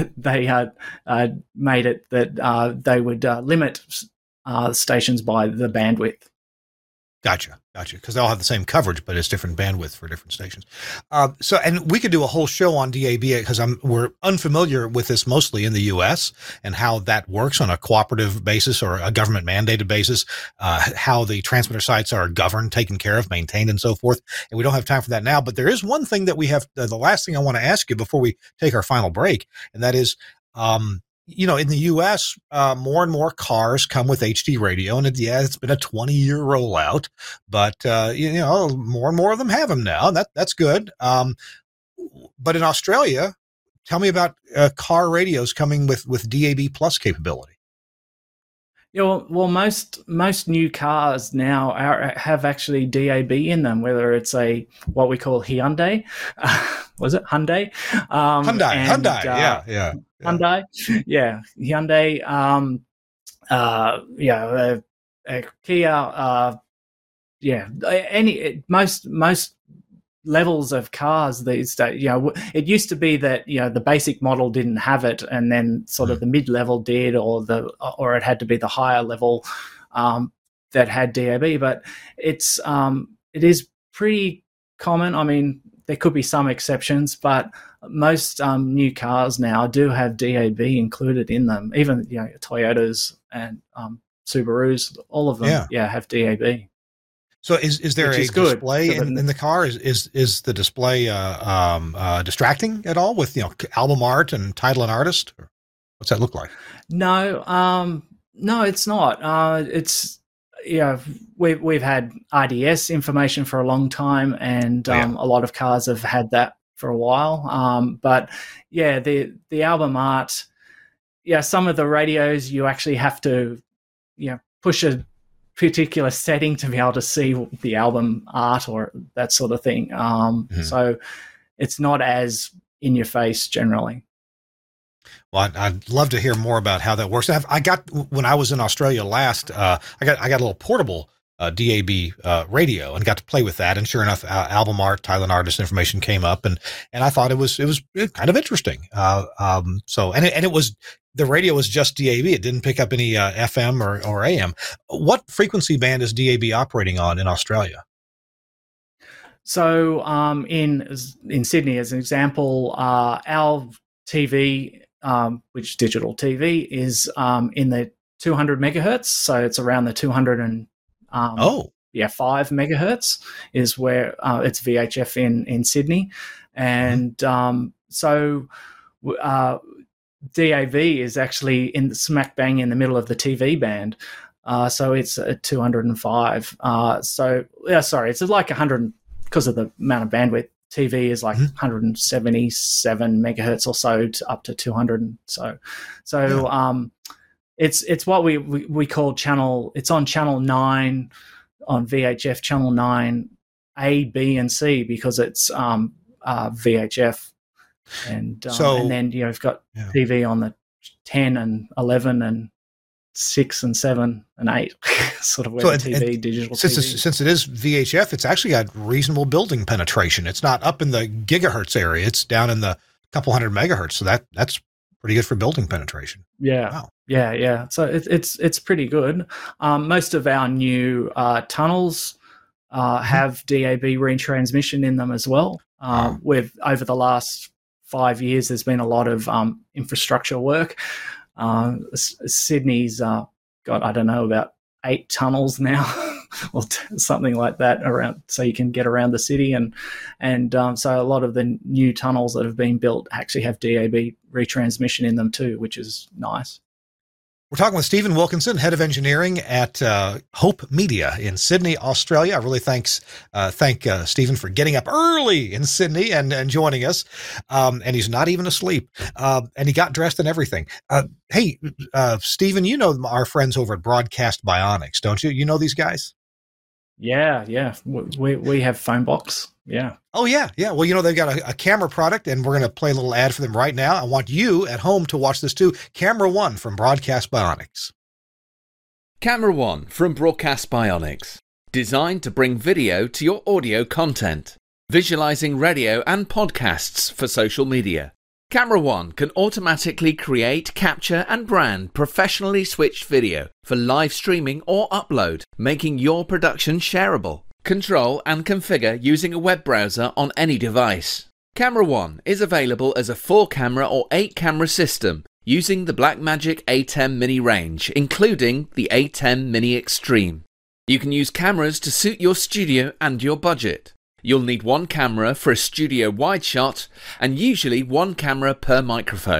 made it that they would limit stations by the bandwidth. Gotcha. Because they all have the same coverage, but it's different bandwidth for different stations. And we could do a whole show on DAB because we're unfamiliar with this mostly in the U.S. and how that works on a cooperative basis or a government mandated basis, how the transmitter sites are governed, taken care of, maintained, and so forth. And we don't have time for that now, but there is one thing that we have, the last thing I want to ask you before we take our final break, and that is, in the U.S., more and more cars come with HD radio, and it's been a 20-year rollout, but more and more of them have them now. That's good. But in Australia, tell me about car radios coming with DAB plus capability. Yeah, well, most new cars now have actually DAB in them, whether it's what we call Hyundai, was it Hyundai? Hyundai, yeah. Hyundai, yeah, Hyundai, Kia, most levels of cars these days. It used to be that the basic model didn't have it, and then sort of the mid-level did, or it had to be the higher level that had DAB. But it is pretty common. I mean, there could be some exceptions, but most new cars now do have DAB included in them. Even Toyotas and Subarus, all of them, have DAB. So is there a display in the car? Is the display distracting at all with album art and title and artist? Or what's that look like? No, it's not. It's we've had RDS information for a long time, and a lot of cars have had that for a while. But the album art, some of the radios you actually have to push a particular setting to be able to see the album art or that sort of thing. So it's not as in your face generally. Well, I'd love to hear more about how that works. When I was in Australia last, I got a little portable DAB radio and got to play with that. And sure enough, album art, title and artist information came up, and I thought it was kind of interesting. It was, the radio was just DAB. It didn't pick up any FM or AM. What frequency band is DAB operating on in Australia? So in Sydney, as an example, our TV, which digital TV, is in the 200 megahertz. So it's around the 205 megahertz is where it's VHF in Sydney. And so DAB is actually in the smack bang in the middle of the TV band. So it's at 205. It's like 100 because of the amount of bandwidth. TV is like 177 megahertz or so up to 200. It's what we call channel. It's on channel 9 on VHF, channel 9 A, B, and C, because it's VHF, and then you've got TV on the 10 and 11 and 6 and 7 and 8, sort of where digital TV. Since it is VHF, it's actually got reasonable building penetration. It's not up in the gigahertz area; it's down in the couple hundred megahertz. So that's pretty good for building penetration. Yeah, wow. Yeah. So it's pretty good. Most of our new tunnels have DAB retransmission in them as well. With over the last 5 years, there's been a lot of infrastructure work. Sydney's got, I don't know, about 8 tunnels now, or something like that around, so you can get around the city, and so a lot of the new tunnels that have been built actually have DAB retransmission in them too, which is nice. We're talking with Stephen Wilkinson, head of engineering at Hope Media in Sydney, Australia. I really thank Stephen for getting up early in Sydney and joining us. And he's not even asleep. And he got dressed and everything. Hey, Stephen, you know our friends over at Broadcast Bionics, don't you? You know these guys? Yeah. We have Phonebox. Yeah. Oh, yeah. Well, they've got a camera product, and we're going to play a little ad for them right now. I want you at home to watch this too. Camera One from Broadcast Bionics. Camera One from Broadcast Bionics. Designed to bring video to your audio content. Visualizing radio and podcasts for social media. Camera One can automatically create, capture and brand professionally switched video for live streaming or upload, making your production shareable. Control and configure using a web browser on any device. Camera One is available as a 4-camera or 8-camera system using the Blackmagic A10 Mini range, including the A10 Mini Extreme. You can use cameras to suit your studio and your budget. You'll need 1 camera for a studio wide shot and usually 1 camera per microphone.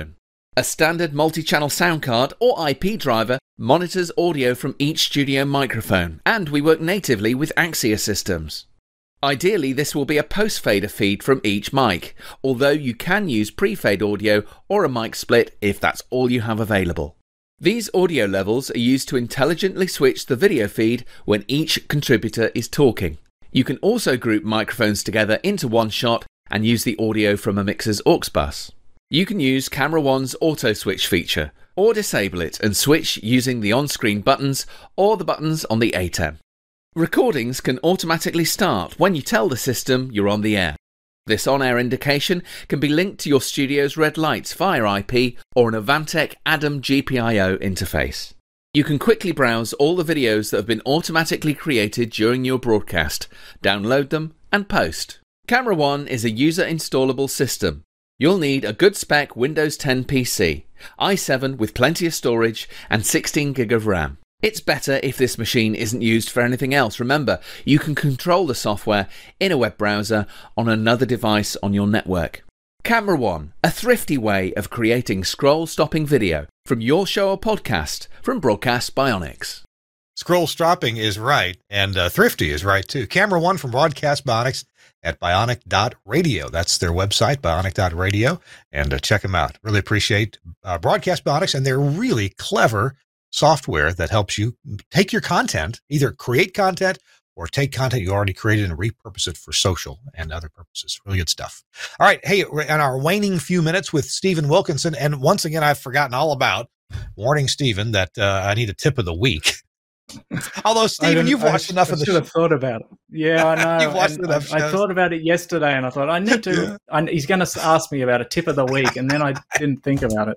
A standard multi-channel sound card or IP driver monitors audio from each studio microphone, and we work natively with Axia systems. Ideally, this will be a post-fader feed from each mic, although you can use pre-fade audio or a mic split if that's all you have available. These audio levels are used to intelligently switch the video feed when each contributor is talking. You can also group microphones together into one shot and use the audio from a mixer's aux bus. You can use Camera One's auto switch feature, or disable it and switch using the on-screen buttons or the buttons on the ATEM. Recordings can automatically start when you tell the system you're on the air. This on-air indication can be linked to your studio's red lights via IP or an Avantec ADAM GPIO interface. You can quickly browse all the videos that have been automatically created during your broadcast, download them and post. Camera One is a user-installable system. You'll need a good spec Windows 10 PC, i7 with plenty of storage and 16 gig of RAM. It's better if this machine isn't used for anything else. Remember, you can control the software in a web browser on another device on your network. Camera One, a thrifty way of creating scroll-stopping video from your show or podcast from Broadcast Bionics. Scroll stopping is right, and thrifty is right too. Camera One from Broadcast Bionics at bionic.radio. That's their website, bionic.radio, and check them out. Really appreciate Broadcast Bionics and their really clever software that helps you take your content, either create content or take content you already created and repurpose it for social and other purposes. Really good stuff. All right. Hey, in our waning few minutes with Stephen Wilkinson, and once again, I've forgotten all about warning Stephen that I need a tip of the week. Although, Stephen, you've watched enough of the show. I should have thought about it. Yeah, I know. You've watched enough shows. I thought about it yesterday, and I thought, I need to. He's going to ask me about a tip of the week, and then I didn't think about it.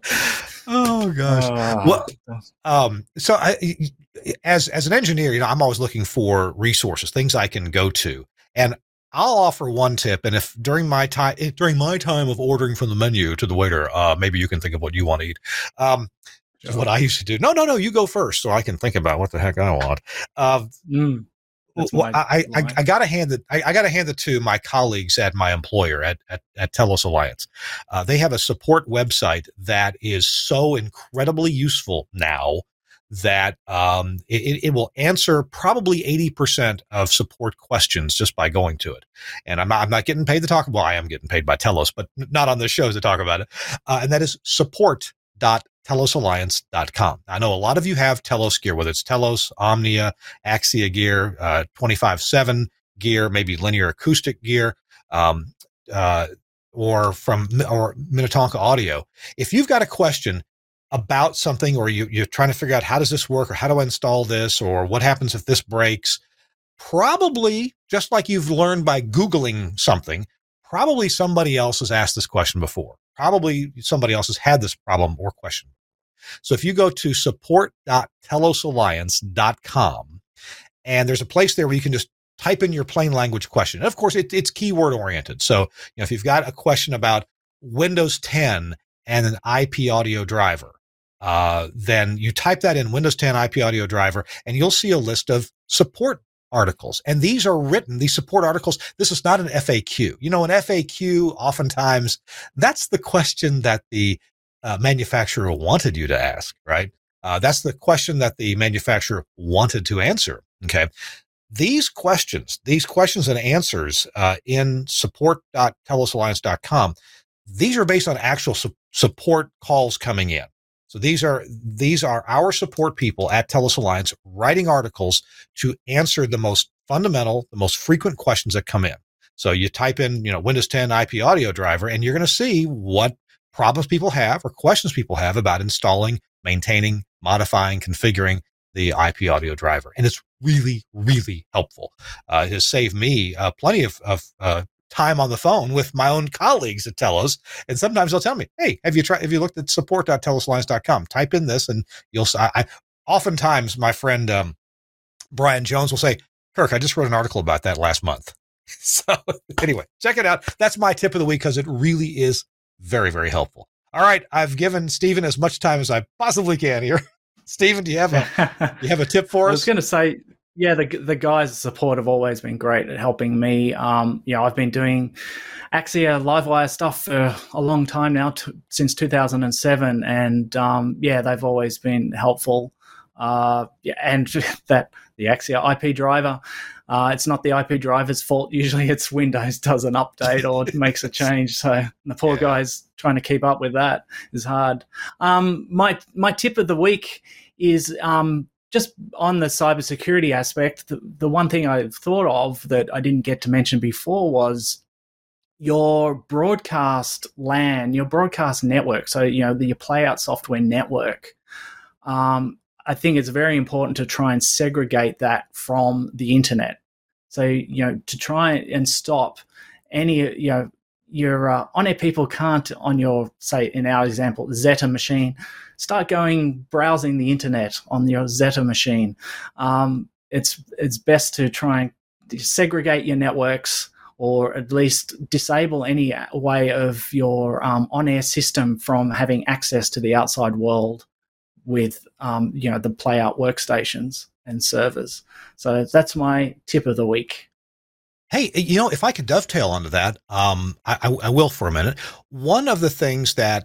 Oh, gosh. So as an engineer, I'm always looking for resources, things I can go to. And I'll offer one tip. And if during my time of ordering from the menu to the waiter, maybe you can think of what you want to eat. Is what I used to do. No, you go first so I can think about what the heck I want. I got to hand it to my colleagues at my employer at Telos Alliance. They have a support website that is so incredibly useful now that it will answer probably 80% of support questions just by going to it. And I'm not getting paid to talk. Well, I am getting paid by Telos, but not on this show to talk about it. And that is support.telosalliance.com. I know a lot of you have Telos gear, whether it's Telos, Omnia, Axia gear, 25/7 gear, maybe linear acoustic gear, or Minnetonka Audio. If you've got a question about something, or you're trying to figure out how does this work, or how do I install this, or what happens if this breaks, probably just like you've learned by Googling something, probably somebody else has asked this question before. Probably somebody else has had this problem or question. So if you go to support.telosalliance.com, and there's a place there where you can just type in your plain language question. And of course, it's keyword oriented. So if you've got a question about Windows 10 and an IP audio driver, then you type that in, Windows 10 IP audio driver, and you'll see a list of support articles. And these support articles, this is not an FAQ. An FAQ, oftentimes, that's the question that the manufacturer wanted you to ask, right? That's the question that the manufacturer wanted to answer, okay? These questions and answers in support.telosalliance.com, these are based on actual support calls coming in. So these are our support people at Telos Alliance writing articles to answer the most fundamental, the most frequent questions that come in. So you type in, Windows 10 IP audio driver, and you're going to see what problems people have or questions people have about installing, maintaining, modifying, configuring the IP audio driver. And it's really, really helpful. It has saved me plenty of time on the phone with my own colleagues at Telos. And sometimes they'll tell me, hey, have you looked at support.telosalliance.com? Type in this and you'll oftentimes my friend, Brian Jones will say, Kirk, I just wrote an article about that last month. So anyway, check it out. That's my tip of the week because it really is very, very helpful. All right. I've given Stephen as much time as I possibly can here. Stephen, do you have a tip for us? I was going to say, Yeah, the guys' support have always been great at helping me. I've been doing Axia Livewire stuff for a long time now, since 2007, and they've always been helpful. And that the Axia IP driver, it's not the IP driver's fault. Usually, it's Windows does an update or makes a change. So the poor guys trying to keep up with that is hard. My tip of the week is just on the cybersecurity aspect. The one thing I thought of that I didn't get to mention before was your broadcast LAN, your broadcast network. So, your playout software network. I think it's very important to try and segregate that from the internet. So, to try and stop any, your on-air people can't, on your, say, in our example, Zeta machine, start browsing the internet on your Zeta machine. It's best to try and segregate your networks, or at least disable any way of your on-air system from having access to the outside world with the playout workstations and servers. So that's my tip of the week. Hey, if I could dovetail onto that, I will for a minute. One of the things that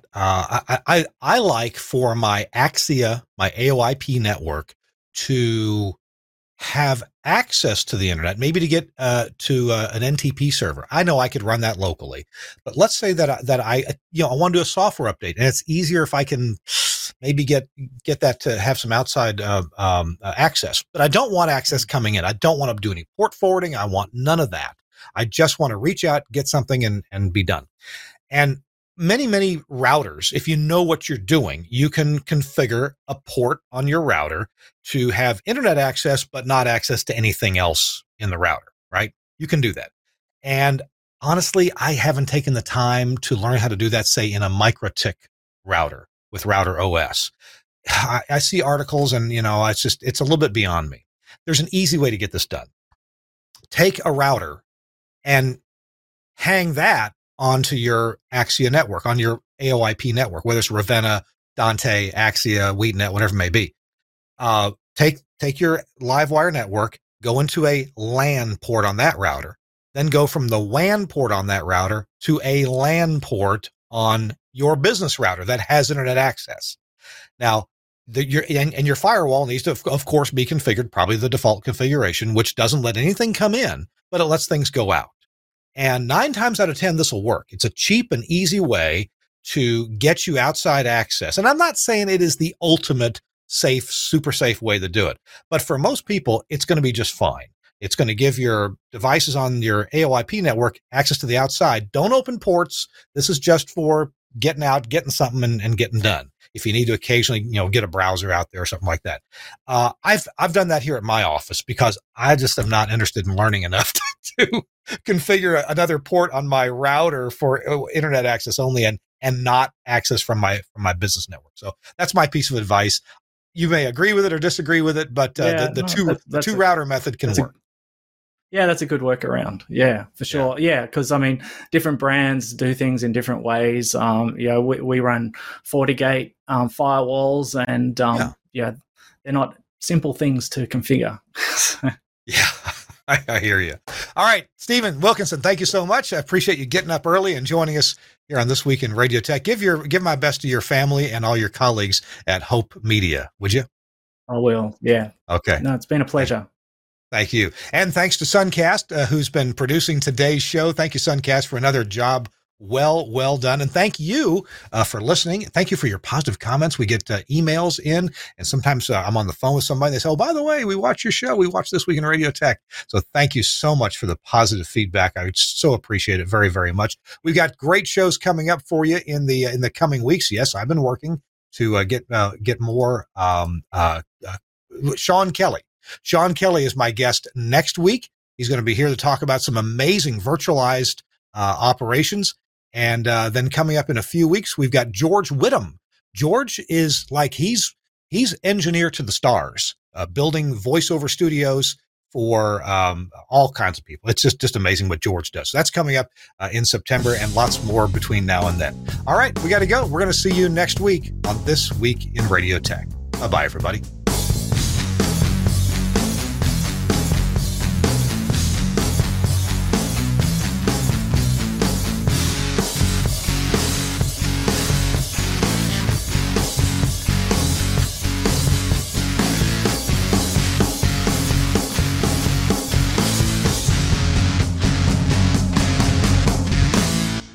I like for my Axia, my AOIP network, to have access to the internet, maybe to get to an NTP server. I know I could run that locally, but let's say that I want to do a software update, and it's easier if I can maybe get that to have some outside access. But I don't want access coming in. I don't want to do any port forwarding. I want none of that. I just want to reach out, get something, and be done. And many routers, if you know what you're doing, you can configure a port on your router to have internet access, but not access to anything else in the router, right? You can do that. And honestly, I haven't taken the time to learn how to do that, say, in a MikroTik router with Router OS. I see articles and, it's a little bit beyond me. There's an easy way to get this done. Take a router and hang that onto your Axia network, on your AOIP network, whether it's Ravenna, Dante, Axia, WheatNet, whatever it may be. Take your Livewire network, go into a LAN port on that router, then go from the WAN port on that router to a LAN port on your business router that has internet access. Now, your firewall needs to, of course, be configured, probably the default configuration, which doesn't let anything come in, but it lets things go out. And 9 times out of 10, this will work. It's a cheap and easy way to get you outside access. And I'm not saying it is the ultimate safe, super safe way to do it, but for most people, it's going to be just fine. It's going to give your devices on your AOIP network access to the outside. Don't open ports. This is just for getting out, getting something, and getting done. If you need to occasionally, get a browser out there or something like that. I've done that here at my office because I just am not interested in learning enough to configure another port on my router for internet access only and not access from my business network. So that's my piece of advice. You may agree with it or disagree with it, but the two router method can work. Yeah, that's a good workaround. Yeah, for sure. Yeah, because different brands do things in different ways. We run FortiGate firewalls, and they're not simple things to configure. Yeah, I hear you. All right, Stephen Wilkinson, thank you so much. I appreciate you getting up early and joining us here on This Week in Radio Tech. Give my best to your family and all your colleagues at Hope Media, would you? I will. Yeah. Okay. No, it's been a pleasure. Thank you. And thanks to Suncast, who's been producing today's show. Thank you, Suncast, for another job well done. And thank you for listening. Thank you for your positive comments. We get emails in, and sometimes I'm on the phone with somebody. They say, oh, by the way, we watch your show. We watch This Week in Radio Tech. So thank you so much for the positive feedback. I so appreciate it very, very much. We've got great shows coming up for you in the coming weeks. Yes, I've been working to get more Sean Kelly. Sean Kelly is my guest next week. He's going to be here to talk about some amazing virtualized operations. And then coming up in a few weeks, we've got George Whittam. George is like, he's engineer to the stars, building voiceover studios for all kinds of people. It's just amazing what George does. So that's coming up in September, and lots more between now and then. All right, we got to go. We're going to see you next week on This Week in Radio Tech. Bye-bye, everybody.